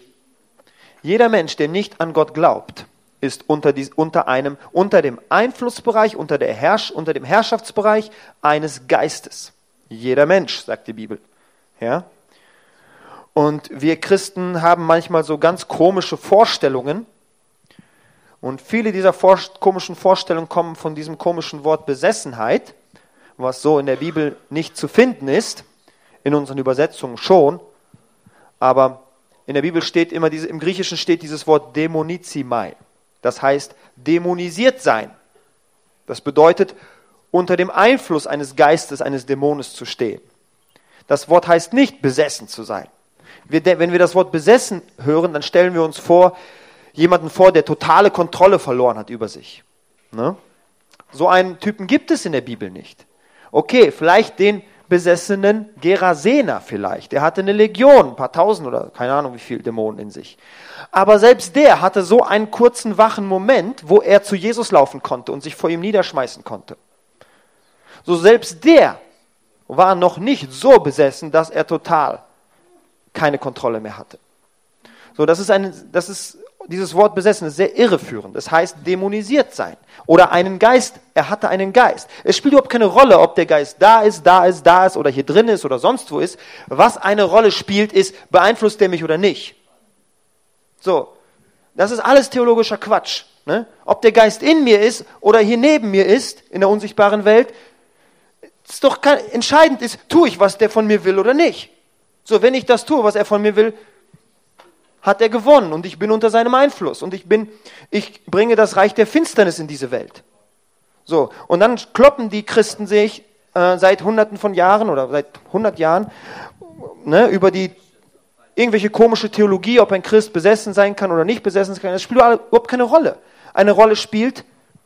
der nicht an Gott glaubt, ist unter dem Einflussbereich, unter dem Herrschaftsbereich eines Geistes. Jeder Mensch, sagt die Bibel. Ja? Und wir Christen haben manchmal so ganz komische Vorstellungen. Und viele dieser komischen Vorstellungen kommen von diesem komischen Wort Besessenheit, was so in der Bibel nicht zu finden ist, in unseren Übersetzungen schon. Aber in der Bibel steht immer, im Griechischen steht dieses Wort dämonizimai. Das heißt, dämonisiert sein. Das bedeutet, unter dem Einfluss eines Geistes, eines Dämones zu stehen. Das Wort heißt nicht, besessen zu sein. Wenn wir das Wort besessen hören, dann stellen wir uns jemanden vor, der totale Kontrolle verloren hat über sich. Ne? So einen Typen gibt es in der Bibel nicht. Okay, vielleicht den besessenen Gerasener vielleicht. Der hatte eine Legion, ein paar tausend oder keine Ahnung wie viele Dämonen in sich. Aber selbst der hatte so einen kurzen, wachen Moment, wo er zu Jesus laufen konnte und sich vor ihm niederschmeißen konnte. So selbst der war noch nicht so besessen, dass er total keine Kontrolle mehr hatte. So, dieses Wort besessen ist sehr irreführend. Das heißt dämonisiert sein. Oder einen Geist, er hatte einen Geist. Es spielt überhaupt keine Rolle, ob der Geist da ist oder hier drin ist oder sonst wo ist. Was eine Rolle spielt, ist, beeinflusst der mich oder nicht. So, das ist alles theologischer Quatsch. Ne? Ob der Geist in mir ist oder hier neben mir ist, in der unsichtbaren Welt, ist doch entscheidend ist, tue ich, was der von mir will oder nicht. So, wenn ich das tue, was er von mir will, hat er gewonnen und ich bin unter seinem Einfluss und ich bringe das Reich der Finsternis in diese Welt. So, und dann kloppen die Christen sich seit Hunderten von Jahren oder seit 100 Jahren über die irgendwelche komische Theologie, ob ein Christ besessen sein kann oder nicht besessen sein kann. Das spielt überhaupt keine Rolle. Eine Rolle spielt,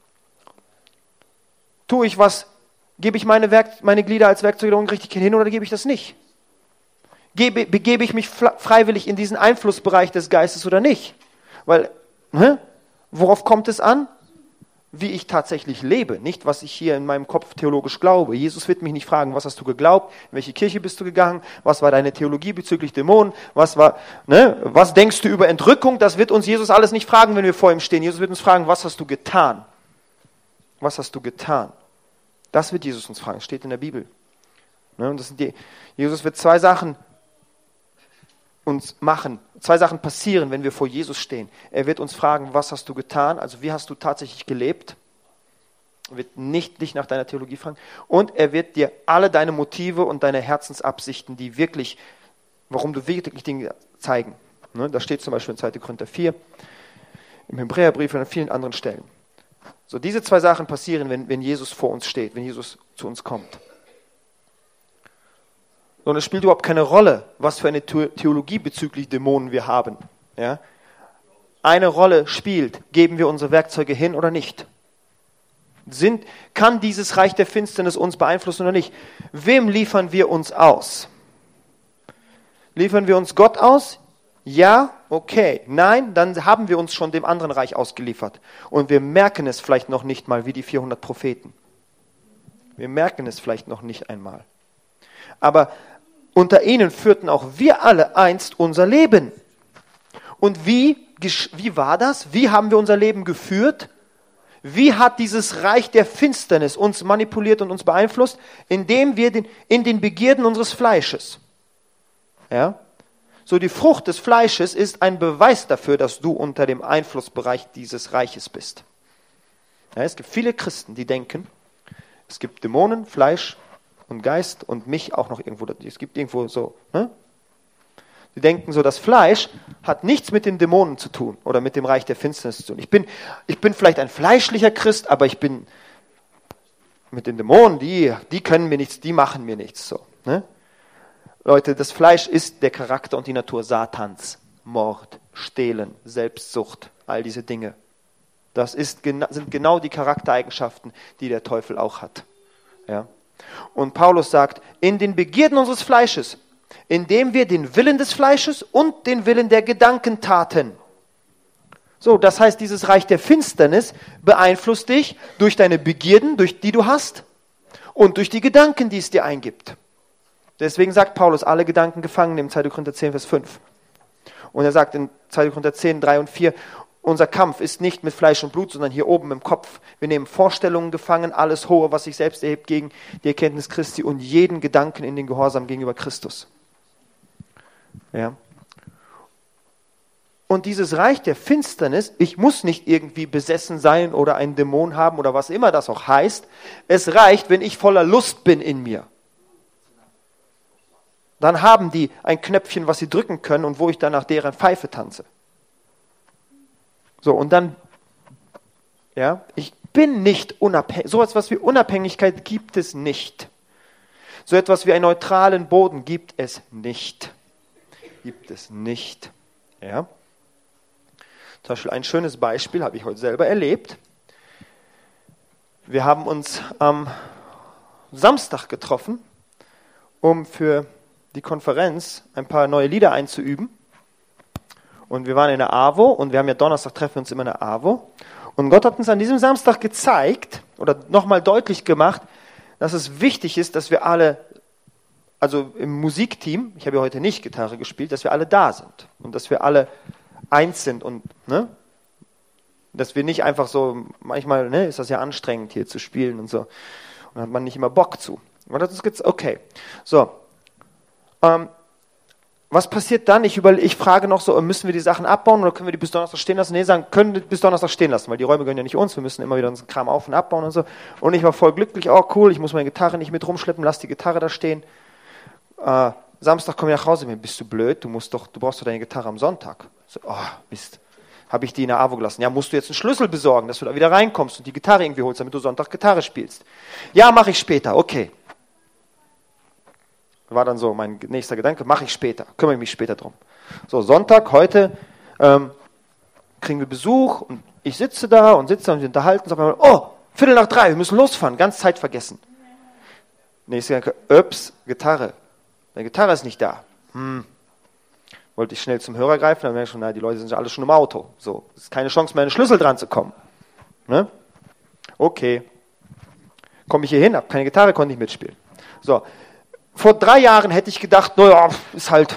gebe ich meine Glieder als Werkzeuge der Ungerechtigkeit hin oder gebe ich das nicht? Begebe ich mich freiwillig in diesen Einflussbereich des Geistes oder nicht? Weil, worauf kommt es an? Wie ich tatsächlich lebe, nicht was ich hier in meinem Kopf theologisch glaube. Jesus wird mich nicht fragen, was hast du geglaubt, in welche Kirche bist du gegangen, was war deine Theologie bezüglich Dämonen, was denkst du über Entrückung? Das wird uns Jesus alles nicht fragen, wenn wir vor ihm stehen. Jesus wird uns fragen, was hast du getan? Was hast du getan? Das wird Jesus uns fragen, steht in der Bibel. Und Jesus wird zwei Sachen passieren, wenn wir vor Jesus stehen. Er wird uns fragen, was hast du getan? Also wie hast du tatsächlich gelebt? Er wird nicht dich nach deiner Theologie fragen. Und er wird dir alle deine Motive und deine Herzensabsichten, warum du wirklich Dinge zeigen. Das steht zum Beispiel in 2. Korinther 4, im Hebräerbrief und an vielen anderen Stellen. So, diese zwei Sachen passieren, wenn Jesus vor uns steht, wenn Jesus zu uns kommt. Und es spielt überhaupt keine Rolle, was für eine Theologie bezüglich Dämonen wir haben. Ja? Eine Rolle spielt, geben wir unsere Werkzeuge hin oder nicht? Kann dieses Reich der Finsternis uns beeinflussen oder nicht? Wem liefern wir uns aus? Liefern wir uns Gott aus? Ja, okay. Nein, dann haben wir uns schon dem anderen Reich ausgeliefert. Und wir merken es vielleicht noch nicht mal wie die 400 Propheten. Wir merken es vielleicht noch nicht einmal. Aber unter ihnen führten auch wir alle einst unser Leben. Und wie war das? Wie haben wir unser Leben geführt? Wie hat dieses Reich der Finsternis uns manipuliert und uns beeinflusst? Indem wir in den Begierden unseres Fleisches. Ja? So, die Frucht des Fleisches ist ein Beweis dafür, dass du unter dem Einflussbereich dieses Reiches bist. Ja, es gibt viele Christen, die denken, es gibt Dämonen, Fleisch und Geist und mich auch noch irgendwo. Es gibt irgendwo so, ne? Die denken so, das Fleisch hat nichts mit den Dämonen zu tun oder mit dem Reich der Finsternis zu tun. Ich bin vielleicht ein fleischlicher Christ, aber ich bin mit den Dämonen, die können mir nichts, die machen mir nichts. So, ne? Leute, das Fleisch ist der Charakter und die Natur Satans. Mord, Stehlen, Selbstsucht, all diese Dinge. Das sind genau die Charaktereigenschaften, die der Teufel auch hat. Ja? Und Paulus sagt, in den Begierden unseres Fleisches, indem wir den Willen des Fleisches und den Willen der Gedanken taten. So, das heißt, dieses Reich der Finsternis beeinflusst dich durch deine Begierden, die du hast, und durch die Gedanken, die es dir eingibt. Deswegen sagt Paulus, alle Gedanken gefangen nehmen, 2. Korinther 10, Vers 5. Und er sagt in 2. Korinther 10, 3 und 4, unser Kampf ist nicht mit Fleisch und Blut, sondern hier oben im Kopf. Wir nehmen Vorstellungen gefangen, alles Hohe, was sich selbst erhebt gegen die Erkenntnis Christi und jeden Gedanken in den Gehorsam gegenüber Christus. Ja. Und dieses Reich der Finsternis, ich muss nicht irgendwie besessen sein oder einen Dämon haben oder was immer das auch heißt. Es reicht, wenn ich voller Lust bin in mir. Dann haben die ein Knöpfchen, was sie drücken können und wo ich dann nach deren Pfeife tanze. So, und dann, ja, ich bin nicht unabhängig. So etwas wie Unabhängigkeit gibt es nicht. So etwas wie einen neutralen Boden gibt es nicht. Gibt es nicht. Ja. Zum Beispiel ein schönes Beispiel habe ich heute selber erlebt. Wir haben uns am Samstag getroffen, um für die Konferenz ein paar neue Lieder einzuüben. Und wir waren in der AWO und wir haben ja Donnerstag treffen wir uns immer in der AWO. Und Gott hat uns an diesem Samstag gezeigt oder nochmal deutlich gemacht, dass es wichtig ist, dass wir alle, also im Musikteam, ich habe ja heute nicht Gitarre gespielt, dass wir alle da sind und dass wir alle eins sind und ne, dass wir nicht einfach so, manchmal ne, ist das ja anstrengend hier zu spielen und so und da hat man nicht immer Bock zu. Und das ist okay. So, was passiert dann? Ich frage noch so, müssen wir die Sachen abbauen oder können wir die bis Donnerstag stehen lassen? Nee, sagen, können wir bis Donnerstag stehen lassen, weil die Räume gehören ja nicht uns, wir müssen immer wieder unseren Kram auf- und abbauen und so. Und ich war voll glücklich, oh cool, ich muss meine Gitarre nicht mit rumschleppen, lass die Gitarre da stehen. Samstag komme ich nach Hause, bist du blöd, du brauchst doch deine Gitarre am Sonntag. So, oh Mist, habe ich die in der AWO gelassen. Ja, musst du jetzt einen Schlüssel besorgen, dass du da wieder reinkommst und die Gitarre irgendwie holst, damit du Sonntag Gitarre spielst. Ja, mache ich später, okay. War dann so mein nächster Gedanke, mache ich später, kümmere ich mich später drum. So, Sonntag, heute kriegen wir Besuch und ich sitze da und wir unterhalten uns auf einmal, oh, 2:45, wir müssen losfahren, ganz Zeit vergessen. Nächster Gedanke, Gitarre. Deine Gitarre ist nicht da. Wollte ich schnell zum Hörer greifen, dann merke ich schon, die Leute sind ja alle schon im Auto. So, es ist keine Chance mehr, an den Schlüssel dran zu kommen. Ne? Okay. Komme ich hier hin, habe keine Gitarre, konnte nicht mitspielen. So, vor 3 Jahren hätte ich gedacht, naja, ist halt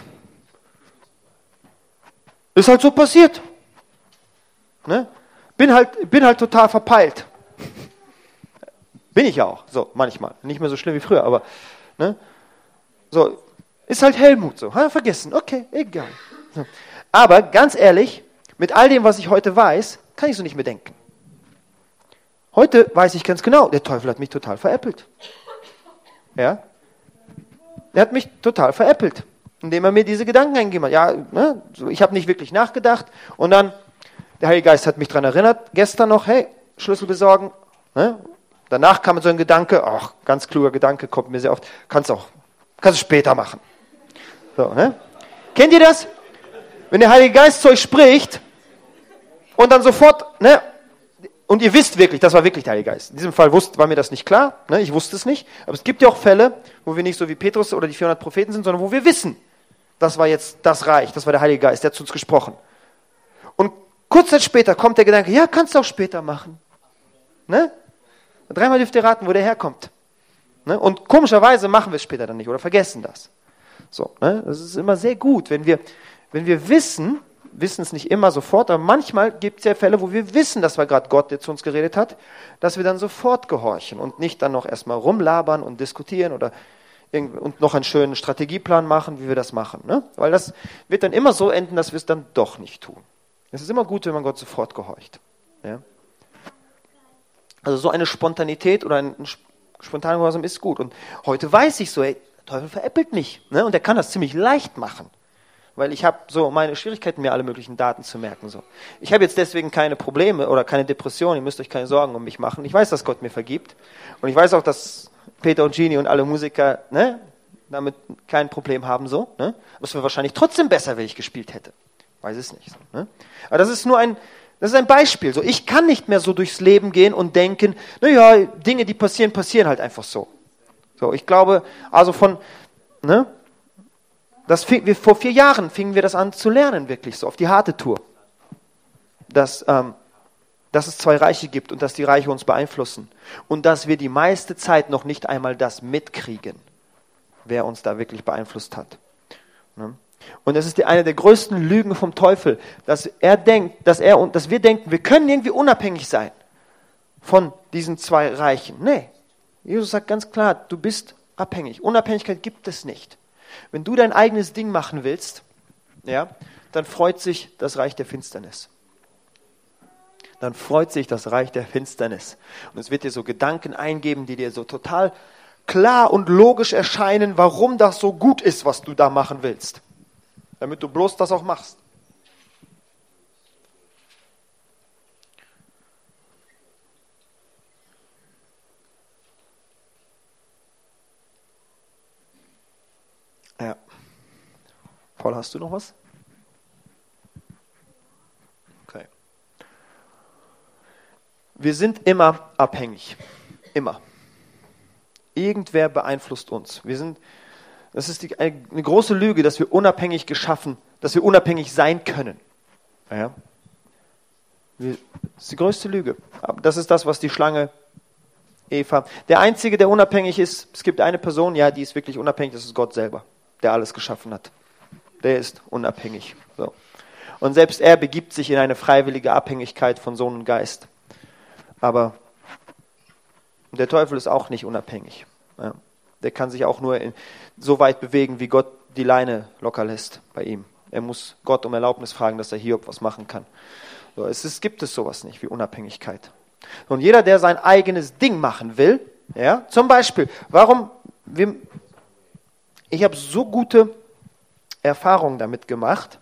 so passiert. Ne? Bin halt total verpeilt. Bin ich ja auch, so manchmal. Nicht mehr so schlimm wie früher, aber ne? So, ist halt Helmut so. Vergessen, okay, egal. So. Aber ganz ehrlich, mit all dem, was ich heute weiß, kann ich so nicht mehr denken. Heute weiß ich ganz genau, der Teufel hat mich total veräppelt. Ja? Er hat mich total veräppelt, indem er mir diese Gedanken eingegeben hat. Ja, ne, so, ich habe nicht wirklich nachgedacht. Und dann, der Heilige Geist hat mich daran erinnert, gestern noch, hey, Schlüssel besorgen. Ne? Danach kam so ein Gedanke, ach, ganz kluger Gedanke, kommt mir sehr oft, kannst du später machen. So, ne? Kennt ihr das? Wenn der Heilige Geist zu euch spricht und dann sofort, ne, und ihr wisst wirklich, das war wirklich der Heilige Geist. In diesem Fall war mir das nicht klar, ne, ich wusste es nicht, aber es gibt ja auch Fälle, wo wir nicht so wie Petrus oder die 400 Propheten sind, sondern wo wir wissen, das war jetzt das Reich, das war der Heilige Geist, der hat zu uns gesprochen. Und kurz Zeit später kommt der Gedanke, ja, kannst du auch später machen. Ne? 3-mal dürft ihr raten, wo der herkommt. Ne? Und komischerweise machen wir es später dann nicht oder vergessen das. So, ne? Das ist immer sehr gut, wenn wir wissen es nicht immer sofort, aber manchmal gibt es ja Fälle, wo wir wissen, das war gerade Gott, der zu uns geredet hat, dass wir dann sofort gehorchen und nicht dann noch erstmal rumlabern und diskutieren und noch einen schönen Strategieplan machen, wie wir das machen. Ne? Weil das wird dann immer so enden, dass wir es dann doch nicht tun. Es ist immer gut, wenn man Gott sofort gehorcht. Ja? Also so eine Spontanität oder ein spontaner Gehorsam ist gut. Und heute weiß ich so, ey, der Teufel veräppelt mich. Ne? Und er kann das ziemlich leicht machen. Weil ich habe so meine Schwierigkeiten, mir alle möglichen Daten zu merken. So. Ich habe jetzt deswegen keine Probleme oder keine Depression. Ihr müsst euch keine Sorgen um mich machen. Ich weiß, dass Gott mir vergibt. Und ich weiß auch, dass Peter und Genie und alle Musiker damit kein Problem haben. So, ne? Aber es wäre wahrscheinlich trotzdem besser, wenn ich gespielt hätte. Weiß es nicht. So, ne? Aber das ist nur ein Beispiel. So, ich kann nicht mehr so durchs Leben gehen und denken, naja, Dinge, die passieren halt einfach so. So, ich glaube, also vor 4 Jahren fingen wir das an zu lernen, wirklich so, auf die harte Tour. Dass es 2 Reiche gibt und dass die Reiche uns beeinflussen. Und dass wir die meiste Zeit noch nicht einmal das mitkriegen, wer uns da wirklich beeinflusst hat. Und das ist eine der größten Lügen vom Teufel, dass wir denken, wir können irgendwie unabhängig sein von diesen 2 Reichen. Nee, Jesus sagt ganz klar, du bist abhängig. Unabhängigkeit gibt es nicht. Wenn du dein eigenes Ding machen willst, ja, dann freut sich das Reich der Finsternis. Dann freut sich das Reich der Finsternis. Und es wird dir so Gedanken eingeben, die dir so total klar und logisch erscheinen, warum das so gut ist, was du da machen willst. Damit du bloß das auch machst. Ja. Paul, hast du noch was? Okay. Wir sind immer abhängig. Immer. Irgendwer beeinflusst uns. Das ist eine große Lüge, dass wir unabhängig sein können. Ja. Das ist die größte Lüge. Aber das ist das, was die Schlange Eva. Der Einzige, der unabhängig ist, es gibt eine Person, ja, die ist wirklich unabhängig, das ist Gott selber, der alles geschaffen hat. Der ist unabhängig. So. Und selbst er begibt sich in eine freiwillige Abhängigkeit von Sohn und Geist. Aber der Teufel ist auch nicht unabhängig. Ja. Der kann sich auch nur so weit bewegen, wie Gott die Leine locker lässt bei ihm. Er muss Gott um Erlaubnis fragen, dass er Hiob was machen kann. So, gibt es sowas nicht wie Unabhängigkeit. Und jeder, der sein eigenes Ding machen will, ja, zum Beispiel, ich habe so gute Erfahrungen damit gemacht,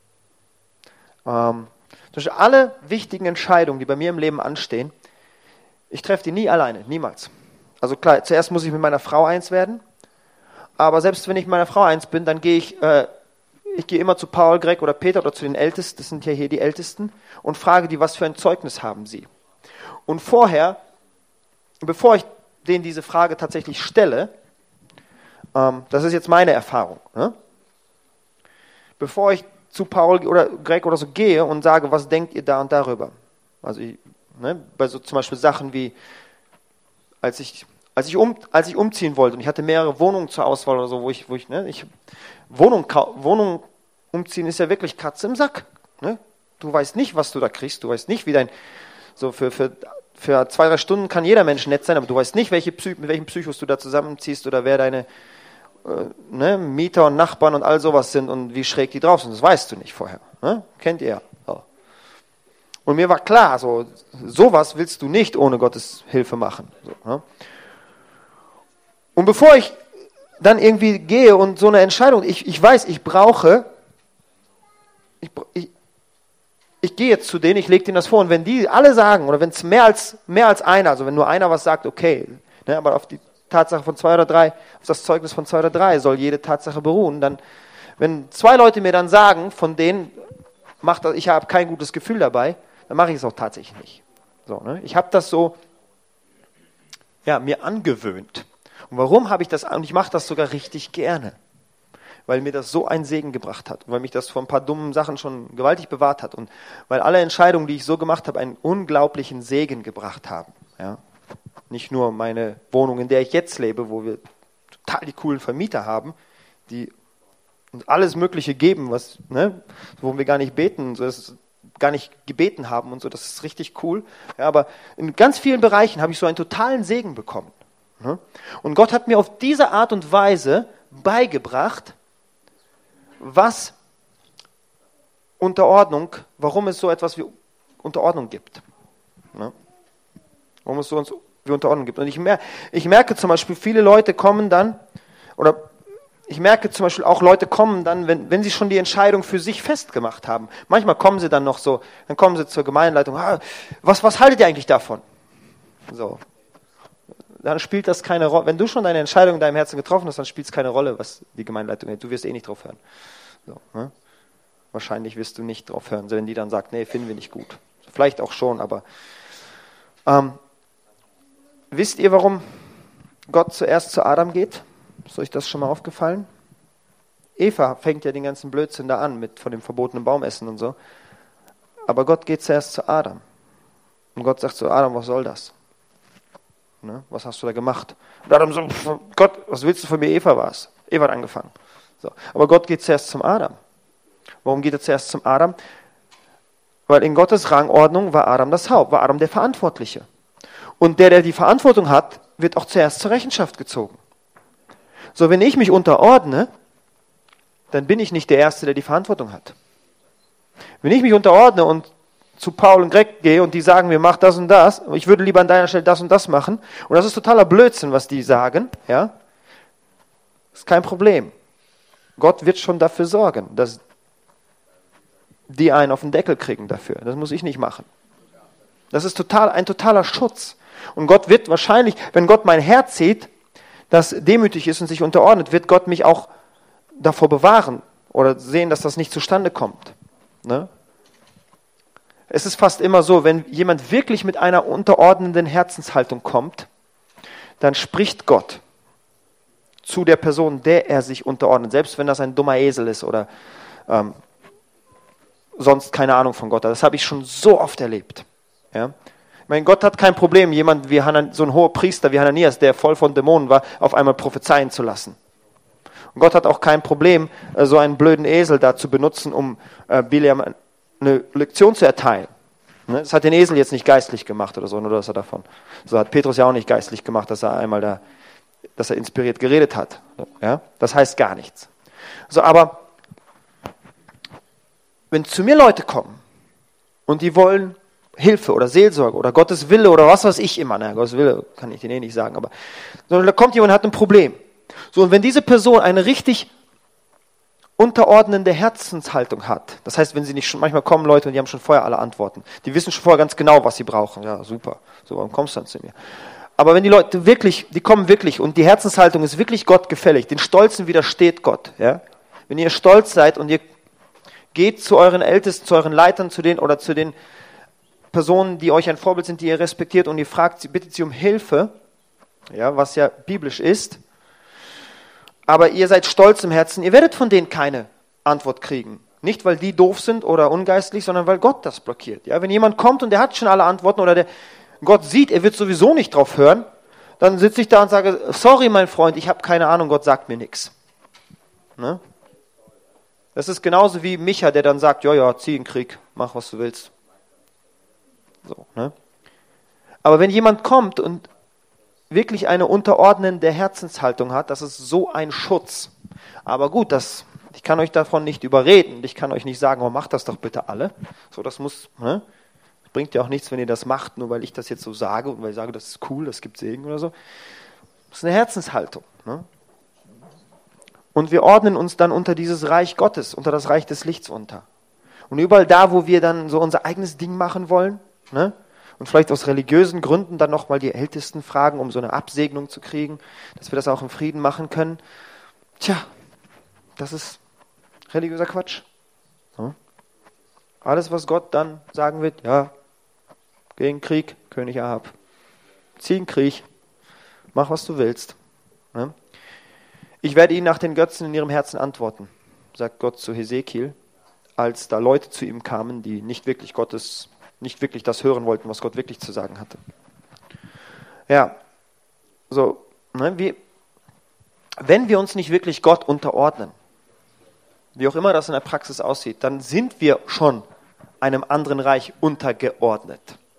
durch alle wichtigen Entscheidungen, die bei mir im Leben anstehen, ich treffe die nie alleine, niemals. Also klar, zuerst muss ich mit meiner Frau eins werden, aber selbst wenn ich mit meiner Frau eins bin, dann gehe ich immer zu Paul, Greg oder Peter oder zu den Ältesten, das sind ja hier die Ältesten, und frage die, was für ein Zeugnis haben sie. Und bevor ich denen diese Frage tatsächlich stelle, das ist jetzt meine Erfahrung, ne? Bevor ich zu Paul oder Greg oder so gehe und sage, was denkt ihr da und darüber? Also bei so zum Beispiel Sachen wie, als ich umziehen wollte und ich hatte mehrere Wohnungen zur Auswahl oder so, Wohnung umziehen ist ja wirklich Katze im Sack. Ne? Du weißt nicht, was du da kriegst, du weißt nicht, wie für 2-3 Stunden kann jeder Mensch nett sein, aber du weißt nicht, mit welchen Psychos du da zusammenziehst oder wer deine Mieter und Nachbarn und all sowas sind und wie schräg die drauf sind. Das weißt du nicht vorher. Ne? Kennt ihr ja. So. Und mir war klar, sowas willst du nicht ohne Gottes Hilfe machen. So, ne? Und bevor ich dann irgendwie gehe und so eine Entscheidung, ich weiß, ich gehe jetzt zu denen, ich lege denen das vor und wenn die alle sagen, oder wenn es mehr als einer, also wenn nur einer was sagt, okay, ne, aber auf die Tatsache von 2 oder 3, auf das Zeugnis von 2 oder 3 soll jede Tatsache beruhen, dann, wenn 2 Leute mir dann sagen, von denen ich habe kein gutes Gefühl dabei, dann mache ich es auch tatsächlich nicht. So, ne? Ich habe das so, ja, mir angewöhnt. Und warum habe ich das, und ich mache das sogar richtig gerne, weil mir das so einen Segen gebracht hat, weil mich das vor ein paar dummen Sachen schon gewaltig bewahrt hat und weil alle Entscheidungen, die ich so gemacht habe, einen unglaublichen Segen gebracht haben. Ja? Nicht nur meine Wohnung, in der ich jetzt lebe, wo wir total die coolen Vermieter haben, die uns alles Mögliche geben, was, ne, wo wir gar nicht beten, so das gar nicht gebeten haben und so, das ist richtig cool. Ja, aber in ganz vielen Bereichen habe ich so einen totalen Segen bekommen. Ne? Und Gott hat mir auf diese Art und Weise beigebracht, was Unterordnung, warum es so etwas wie Unterordnung gibt. Ne? Warum es so wie Unterordnung gibt. Und ich merke zum Beispiel, viele Leute kommen dann, oder ich merke zum Beispiel auch, Leute kommen dann, wenn sie schon die Entscheidung für sich festgemacht haben. Manchmal kommen sie dann noch so, dann kommen sie zur Gemeindeleitung, was haltet ihr eigentlich davon? So. Dann spielt das keine Rolle. Wenn du schon deine Entscheidung in deinem Herzen getroffen hast, dann spielt es keine Rolle, was die Gemeindeleitung hält. Du wirst eh nicht drauf hören. So, ne? Wahrscheinlich wirst du nicht drauf hören, wenn die dann sagt, nee, finden wir nicht gut. Vielleicht auch schon, aber wisst ihr, warum Gott zuerst zu Adam geht? Ist euch das schon mal aufgefallen? Eva fängt ja den ganzen Blödsinn da an, mit von dem verbotenen Baum essen und so. Aber Gott geht zuerst zu Adam. Und Gott sagt zu Adam, was soll das? Ne? Was hast du da gemacht? Und Adam so, Gott, was willst du von mir? Eva war es. Eva hat angefangen. So. Aber Gott geht zuerst zum Adam. Warum geht er zuerst zum Adam? Weil in Gottes Rangordnung war Adam das Haupt, war Adam der Verantwortliche. Und der die Verantwortung hat, wird auch zuerst zur Rechenschaft gezogen. So, wenn ich mich unterordne, dann bin ich nicht der Erste, der die Verantwortung hat. Wenn ich mich unterordne und zu Paul und Greg gehe und die sagen mir, mach das und das, ich würde lieber an deiner Stelle das und das machen, und das ist totaler Blödsinn, was die sagen, ja, ist kein Problem. Gott wird schon dafür sorgen, dass die einen auf den Deckel kriegen dafür. Das muss ich nicht machen. Das ist ein totaler Schutz. Und Gott wird wahrscheinlich, wenn Gott mein Herz sieht, das demütig ist und sich unterordnet, wird Gott mich auch davor bewahren oder sehen, dass das nicht zustande kommt. Ne? Es ist fast immer so, wenn jemand wirklich mit einer unterordnenden Herzenshaltung kommt, dann spricht Gott zu der Person, der er sich unterordnet, selbst wenn das ein dummer Esel ist oder sonst keine Ahnung von Gott. Das habe ich schon so oft erlebt. Ja? Ich meine, Gott hat kein Problem, jemand wie so ein hoher Priester wie Hananias, der voll von Dämonen war, auf einmal prophezeien zu lassen. Und Gott hat auch kein Problem, so einen blöden Esel da zu benutzen, um Bileam eine Lektion zu erteilen. Das hat den Esel jetzt nicht geistlich gemacht oder so, nur dass er davon. So hat Petrus ja auch nicht geistlich gemacht, dass er einmal dass er inspiriert geredet hat. Ja? Das heißt gar nichts. So, aber wenn zu mir Leute kommen und die wollen Hilfe oder Seelsorge oder Gottes Wille oder was weiß ich immer, Gottes Wille kann ich denen nicht sagen, aber sondern da kommt jemand und hat ein Problem. So, und wenn diese Person eine richtig unterordnende Herzenshaltung hat, das heißt, wenn sie nicht schon, manchmal kommen Leute und die haben schon vorher alle Antworten, die wissen schon vorher ganz genau, was sie brauchen, ja super, so, warum kommst du dann zu mir? Aber wenn die Leute wirklich, die kommen wirklich und die Herzenshaltung ist wirklich Gott gefällig, den Stolzen widersteht Gott, ja? Wenn ihr stolz seid und ihr geht zu euren Ältesten, zu euren Leitern, zu den Personen, die euch ein Vorbild sind, die ihr respektiert, und ihr fragt sie, bittet sie um Hilfe, ja, was ja biblisch ist, aber ihr seid stolz im Herzen, ihr werdet von denen keine Antwort kriegen. Nicht, weil die doof sind oder ungeistlich, sondern weil Gott das blockiert. Ja, wenn jemand kommt und der hat schon alle Antworten oder Gott sieht, er wird sowieso nicht drauf hören, dann sitze ich da und sage, sorry mein Freund, ich habe keine Ahnung, Gott sagt mir nichts. Ne? Das ist genauso wie Micha, der dann sagt, ja, zieh in den Krieg, mach was du willst. So, ne? Aber wenn jemand kommt und wirklich eine unterordnende Herzenshaltung hat, das ist so ein Schutz. Aber gut, ich kann euch davon nicht überreden. Ich kann euch nicht sagen, oh, macht das doch bitte alle. So, das ne? Das bringt ja auch nichts, wenn ihr das macht, nur weil ich das jetzt so sage und weil ich sage, das ist cool, das gibt Segen oder so. Das ist eine Herzenshaltung. Ne? Und wir ordnen uns dann unter dieses Reich Gottes, unter das Reich des Lichts unter. Und überall da, wo wir dann so unser eigenes Ding machen wollen, ne? Und vielleicht aus religiösen Gründen dann nochmal die Ältesten fragen, um so eine Absegnung zu kriegen, dass wir das auch im Frieden machen können. Tja, das ist religiöser Quatsch. Ja? Alles, was Gott dann sagen wird, ja, geh in den Krieg, König Ahab. Zieh in den Krieg, mach, was du willst. Ja? Ich werde ihnen nach den Götzen in ihrem Herzen antworten, sagt Gott zu Hesekiel, als da Leute zu ihm kamen, die nicht wirklich das hören wollten, was Gott wirklich zu sagen hatte. Ja, so, ne, wenn wir uns nicht wirklich Gott unterordnen, wie auch immer das in der Praxis aussieht, dann sind wir schon einem anderen Reich untergeordnet.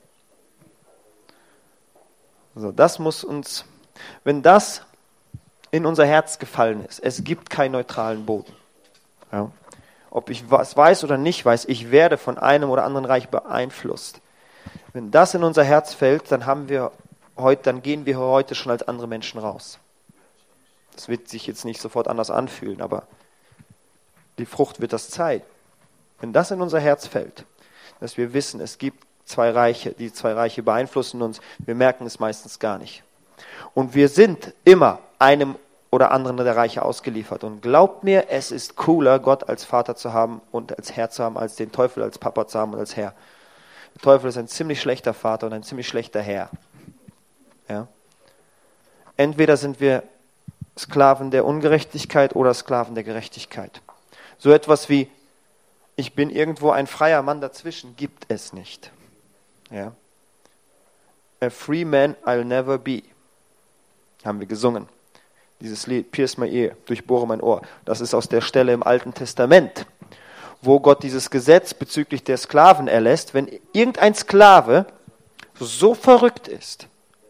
Also das muss uns, wenn das in unser Herz gefallen ist, es gibt keinen neutralen Boden. Ja. Ob ich was weiß oder nicht weiß, ich werde von einem oder anderen Reich beeinflusst. Wenn das in unser Herz fällt, dann gehen wir heute schon als andere Menschen raus. Das wird sich jetzt nicht sofort anders anfühlen, aber die Frucht wird das zeigen. Wenn das in unser Herz fällt, dass wir wissen, es gibt zwei Reiche, die zwei Reiche beeinflussen uns, wir merken es meistens gar nicht. Und wir sind immer einem oder anderen der Reiche ausgeliefert. Und glaubt mir, es ist cooler, Gott als Vater zu haben und als Herr zu haben, als den Teufel als Papa zu haben und als Herr. Der Teufel ist ein ziemlich schlechter Vater und ein ziemlich schlechter Herr. Ja? Entweder sind wir Sklaven der Ungerechtigkeit oder Sklaven der Gerechtigkeit. So etwas wie, ich bin irgendwo ein freier Mann dazwischen, gibt es nicht. Ja? A free man I'll never be. Haben wir gesungen. Dieses Lied, Pierce my ear, durchbohre mein Ohr. Das ist aus der Stelle im Alten Testament, wo Gott dieses Gesetz bezüglich der Sklaven erlässt. Wenn irgendein Sklave so verrückt ist,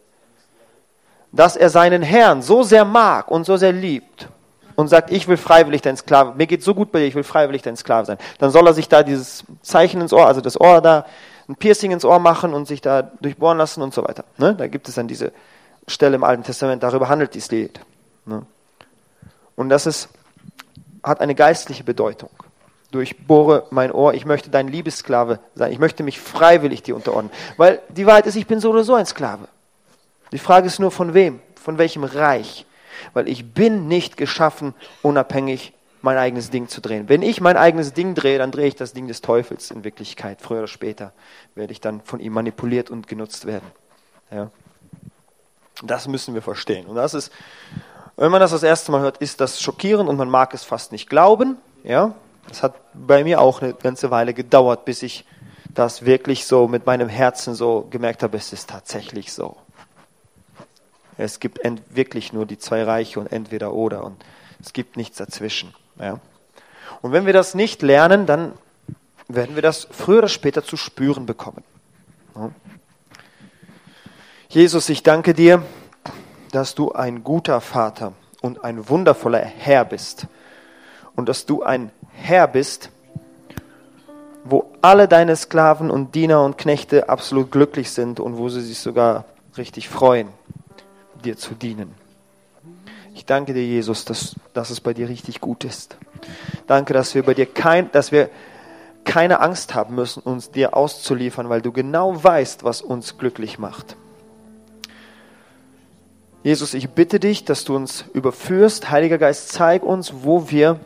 dass er seinen Herrn so sehr mag und so sehr liebt und sagt, ich will freiwillig dein Sklave, mir geht so gut bei dir, ich will freiwillig dein Sklave sein, dann soll er sich da dieses Zeichen ins Ohr, also das Ohr da, ein Piercing ins Ohr machen und sich da durchbohren lassen und so weiter. Ne? Da gibt es dann diese Stelle im Alten Testament, darüber handelt dieses Lied. Ne? Und das hat eine geistliche Bedeutung. Durchbohre mein Ohr, ich möchte dein Liebessklave sein, ich möchte mich freiwillig dir unterordnen. Weil die Wahrheit ist, ich bin so oder so ein Sklave. Die Frage ist nur von wem, von welchem Reich. Weil ich bin nicht geschaffen, unabhängig mein eigenes Ding zu drehen. Wenn ich mein eigenes Ding drehe, dann drehe ich das Ding des Teufels in Wirklichkeit. Früher oder später werde ich dann von ihm manipuliert und genutzt werden. Ja. Das müssen wir verstehen. Und das ist, wenn man das erste Mal hört, ist das schockierend und man mag es fast nicht glauben. Ja. Das hat bei mir auch eine ganze Weile gedauert, bis ich das wirklich so mit meinem Herzen so gemerkt habe, es ist tatsächlich so. Es gibt wirklich nur die zwei Reiche und entweder oder und es gibt nichts dazwischen. Ja. Und wenn wir das nicht lernen, dann werden wir das früher oder später zu spüren bekommen. Ja. Jesus, ich danke dir, dass du ein guter Vater und ein wundervoller Herr bist. Und dass du ein Herr bist, wo alle deine Sklaven und Diener und Knechte absolut glücklich sind und wo sie sich sogar richtig freuen, dir zu dienen. Ich danke dir, Jesus, dass es bei dir richtig gut ist. Danke, dass wir bei dir keine Angst haben müssen, uns dir auszuliefern, weil du genau weißt, was uns glücklich macht. Jesus, ich bitte dich, dass du uns überführst. Heiliger Geist, zeig uns, wo wir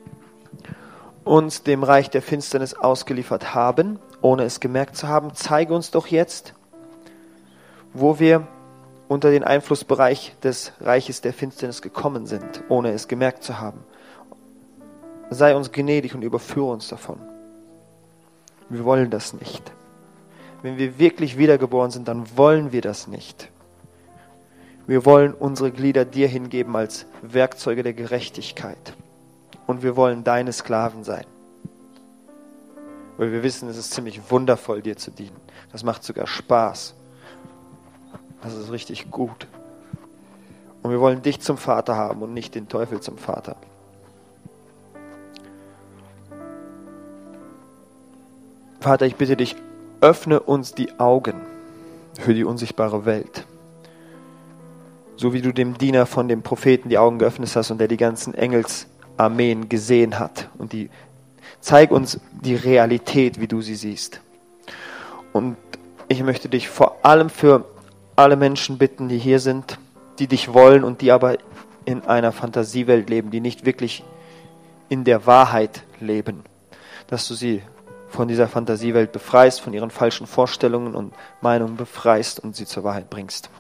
uns dem Reich der Finsternis ausgeliefert haben, ohne es gemerkt zu haben. Zeige uns doch jetzt, wo wir unter den Einflussbereich des Reiches der Finsternis gekommen sind, ohne es gemerkt zu haben. Sei uns gnädig und überführe uns davon. Wir wollen das nicht. Wenn wir wirklich wiedergeboren sind, dann wollen wir das nicht. Wir wollen unsere Glieder dir hingeben als Werkzeuge der Gerechtigkeit. Und wir wollen deine Sklaven sein. Weil wir wissen, es ist ziemlich wundervoll, dir zu dienen. Das macht sogar Spaß. Das ist richtig gut. Und wir wollen dich zum Vater haben und nicht den Teufel zum Vater. Vater, ich bitte dich, öffne uns die Augen für die unsichtbare Welt. So wie du dem Diener von dem Propheten die Augen geöffnet hast und der die ganzen Engelsarmeen gesehen hat. Und zeig uns die Realität, wie du sie siehst. Und ich möchte dich vor allem für alle Menschen bitten, die hier sind, die dich wollen und die aber in einer Fantasiewelt leben, die nicht wirklich in der Wahrheit leben, dass du sie von dieser Fantasiewelt befreist, von ihren falschen Vorstellungen und Meinungen befreist und sie zur Wahrheit bringst.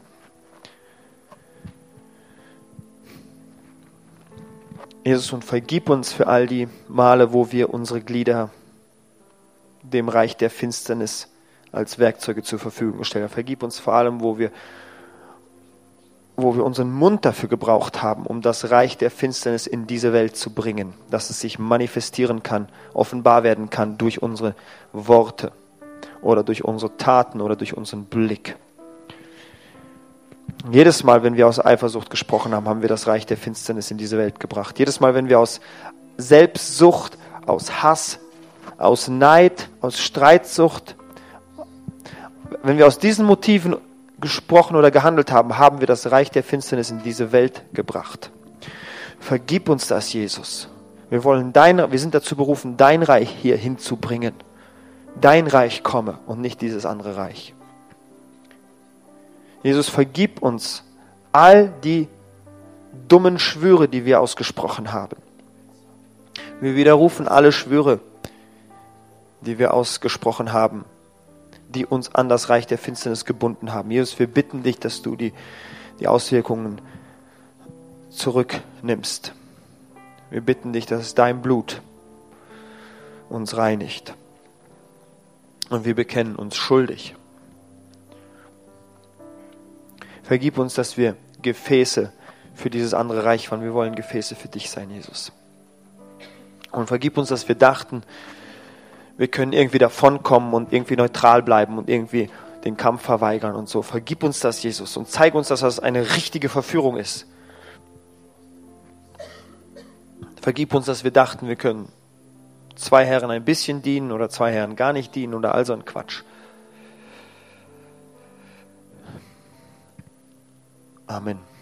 Jesus, und vergib uns für all die Male, wo wir unsere Glieder dem Reich der Finsternis als Werkzeuge zur Verfügung stellen. Vergib uns vor allem, wo wir wo wir unseren Mund dafür gebraucht haben, um das Reich der Finsternis in diese Welt zu bringen, dass es sich manifestieren kann, offenbar werden kann durch unsere Worte oder durch unsere Taten oder durch unseren Blick. Jedes Mal, wenn wir aus Eifersucht gesprochen haben, haben wir das Reich der Finsternis in diese Welt gebracht. Jedes Mal, wenn wir aus Selbstsucht, aus Hass, aus Neid, aus Streitsucht, wenn wir aus diesen Motiven gesprochen oder gehandelt haben, haben wir das Reich der Finsternis in diese Welt gebracht. Vergib uns das, Jesus. Wir sind dazu berufen, dein Reich hier hinzubringen. Dein Reich komme und nicht dieses andere Reich. Jesus, vergib uns all die dummen Schwüre, die wir ausgesprochen haben. Wir widerrufen alle Schwüre, die wir ausgesprochen haben, die uns an das Reich der Finsternis gebunden haben. Jesus, wir bitten dich, dass du die Auswirkungen zurücknimmst. Wir bitten dich, dass dein Blut uns reinigt. Und wir bekennen uns schuldig. Vergib uns, dass wir Gefäße für dieses andere Reich waren. Wir wollen Gefäße für dich sein, Jesus. Und vergib uns, dass wir dachten, wir können irgendwie davonkommen und irgendwie neutral bleiben und irgendwie den Kampf verweigern und so. Vergib uns das, Jesus, und zeig uns, dass das eine richtige Verführung ist. Vergib uns, dass wir dachten, wir können 2 Herren ein bisschen dienen oder 2 Herren gar nicht dienen oder all so ein Quatsch. Amen.